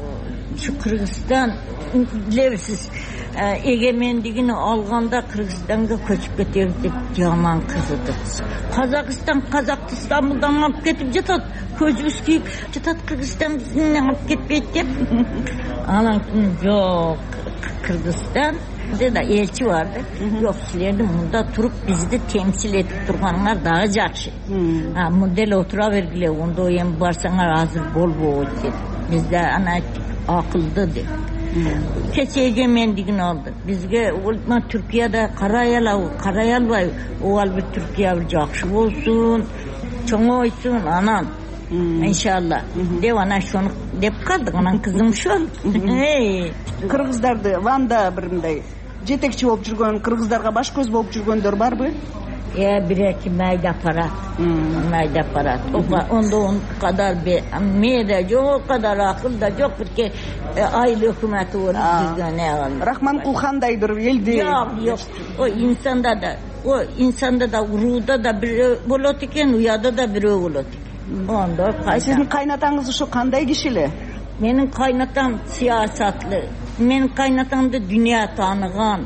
şu Kırgızstan bilebsiz egemendigini alganda Kırgızstan'a köçüp ketebиz dep jaman kızıdı. Kazakistan, Kazak İstanbul'dan alıp ketip jatat. Közümüz kiyip jatat, Kırgızstan bizden alıp ketpeyt dep. Anan yok, Kırgızstan da elçi vardı. Yok, sizlerdi munda turup bizi de temsil edip turganlar daha jakşı. Ha, model otura vergile, onda o yem barsaňar hazır bol boğut dedi. Bizde ana akıldı dedi. Keçe egemendigini aldı. Bizge ulma Türkiye'de karayala, karayalbay, o al bir Türkiye bir jakşı bolsun, çoňoýsun anan. İnşallah. Dep ana şonu dep kaldık, anan kızım şol. Kırgızdardy Vanda birimday jetekçi bolup жүргөн, kırgızdarga baş göz bolup жүргөндөр barбы? Ya bir iki mayda parat, mayda parat. Onda on kadar bir meyda yok, o kadar akıl da yok ki aile hükümeti olur bizde ne var? Rahman Kulhanday bir eldi. Yok yok. O insanda da, o insanda da uruda da bir bolot eken, uyada da bir bolot. Onda kaysa. Sizin kaynatanız şu kanday kişili? Benim kaynatam siyasatlı. Benim kaynatam da dünya tanıgan.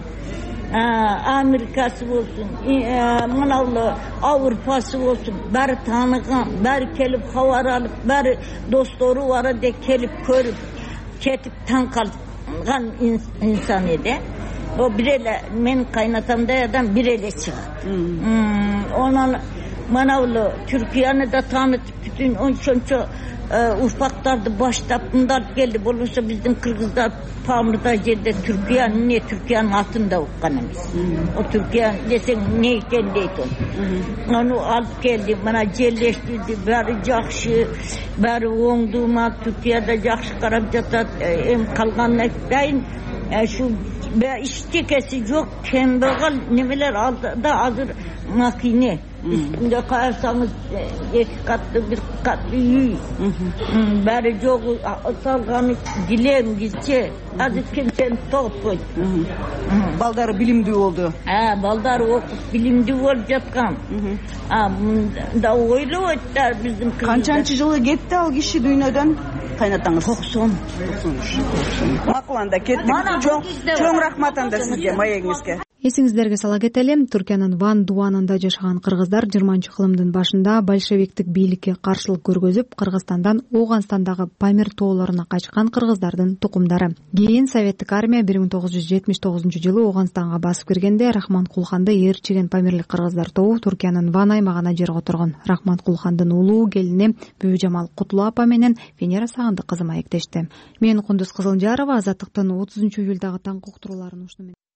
Amerikası olsun, Manavlı Avrupası olsun, bari tanıgan, bari kelip havar alıp, bari dostları var de kelip körüp, ketip tan kalgan insan ede. O birele, men kaynatamda adam birele çıkar. Hmm. Hmm, onun mana ulu Türkiye'ni da tanıtıp bütün ошончо ufaklardı başlap bunlar geldi. Bolursa bizim Kırgızlar Pamrı'da жерде Türkiye'nin ne Türkiye'nin altında okkanımız. O Türkiye desen ne iken deydi onu. Onu alıp geldi. Bana celleştirdi. Bari jakşı, bari oğduğuma Türkiye'de jakşı karab jatat. Em kalganına dayin şu iştekesi yok. Kembegal nemeler aldı da hazır makine. Üstünde koyarsanız iki katlı bir katlı yüy. Bari çok salganı dilem gitse azıcık kimsenin toğut koydu. Baldarı bilimdүү oldu. Ha, baldarı okup bilimdүү olup жаткан. Ha, da oylu ötler bizim kızımda. Kançanчы жылы кетти ал киши дүйнөдөн? Кайнатаңыз? Токсон. Макул анда кеттик. Чоң рахмат анда сизге, маегиңизге. Эсиңиздерге сала кетели, Түркиянын Ван Дуанында жашаган кыргыздар жыйырманчы кылымдын башында большевиктик бийликке каршылык көргөзүп, Кыргызстандан Ооганстандагы Памир тоолоруна качкан кыргыздардын тукумдары. Кийин советтик армия бир миң тогуз жүз жетимиш тогузунчу жылы Ооганстанга басып киргенде Рахманкулханды ээрчиген памирлик кыргыздар тобу Түркиянын Ван аймагына жер которгон. Рахманкулхандын улуу келини Бүбүжамал Кутулу апа менен Венера Сагындык кызы маектешти. Мен Кундуз Кызылжарова, Азаттыктын отузунчу июлдагы таңкы уктурууларын ушуну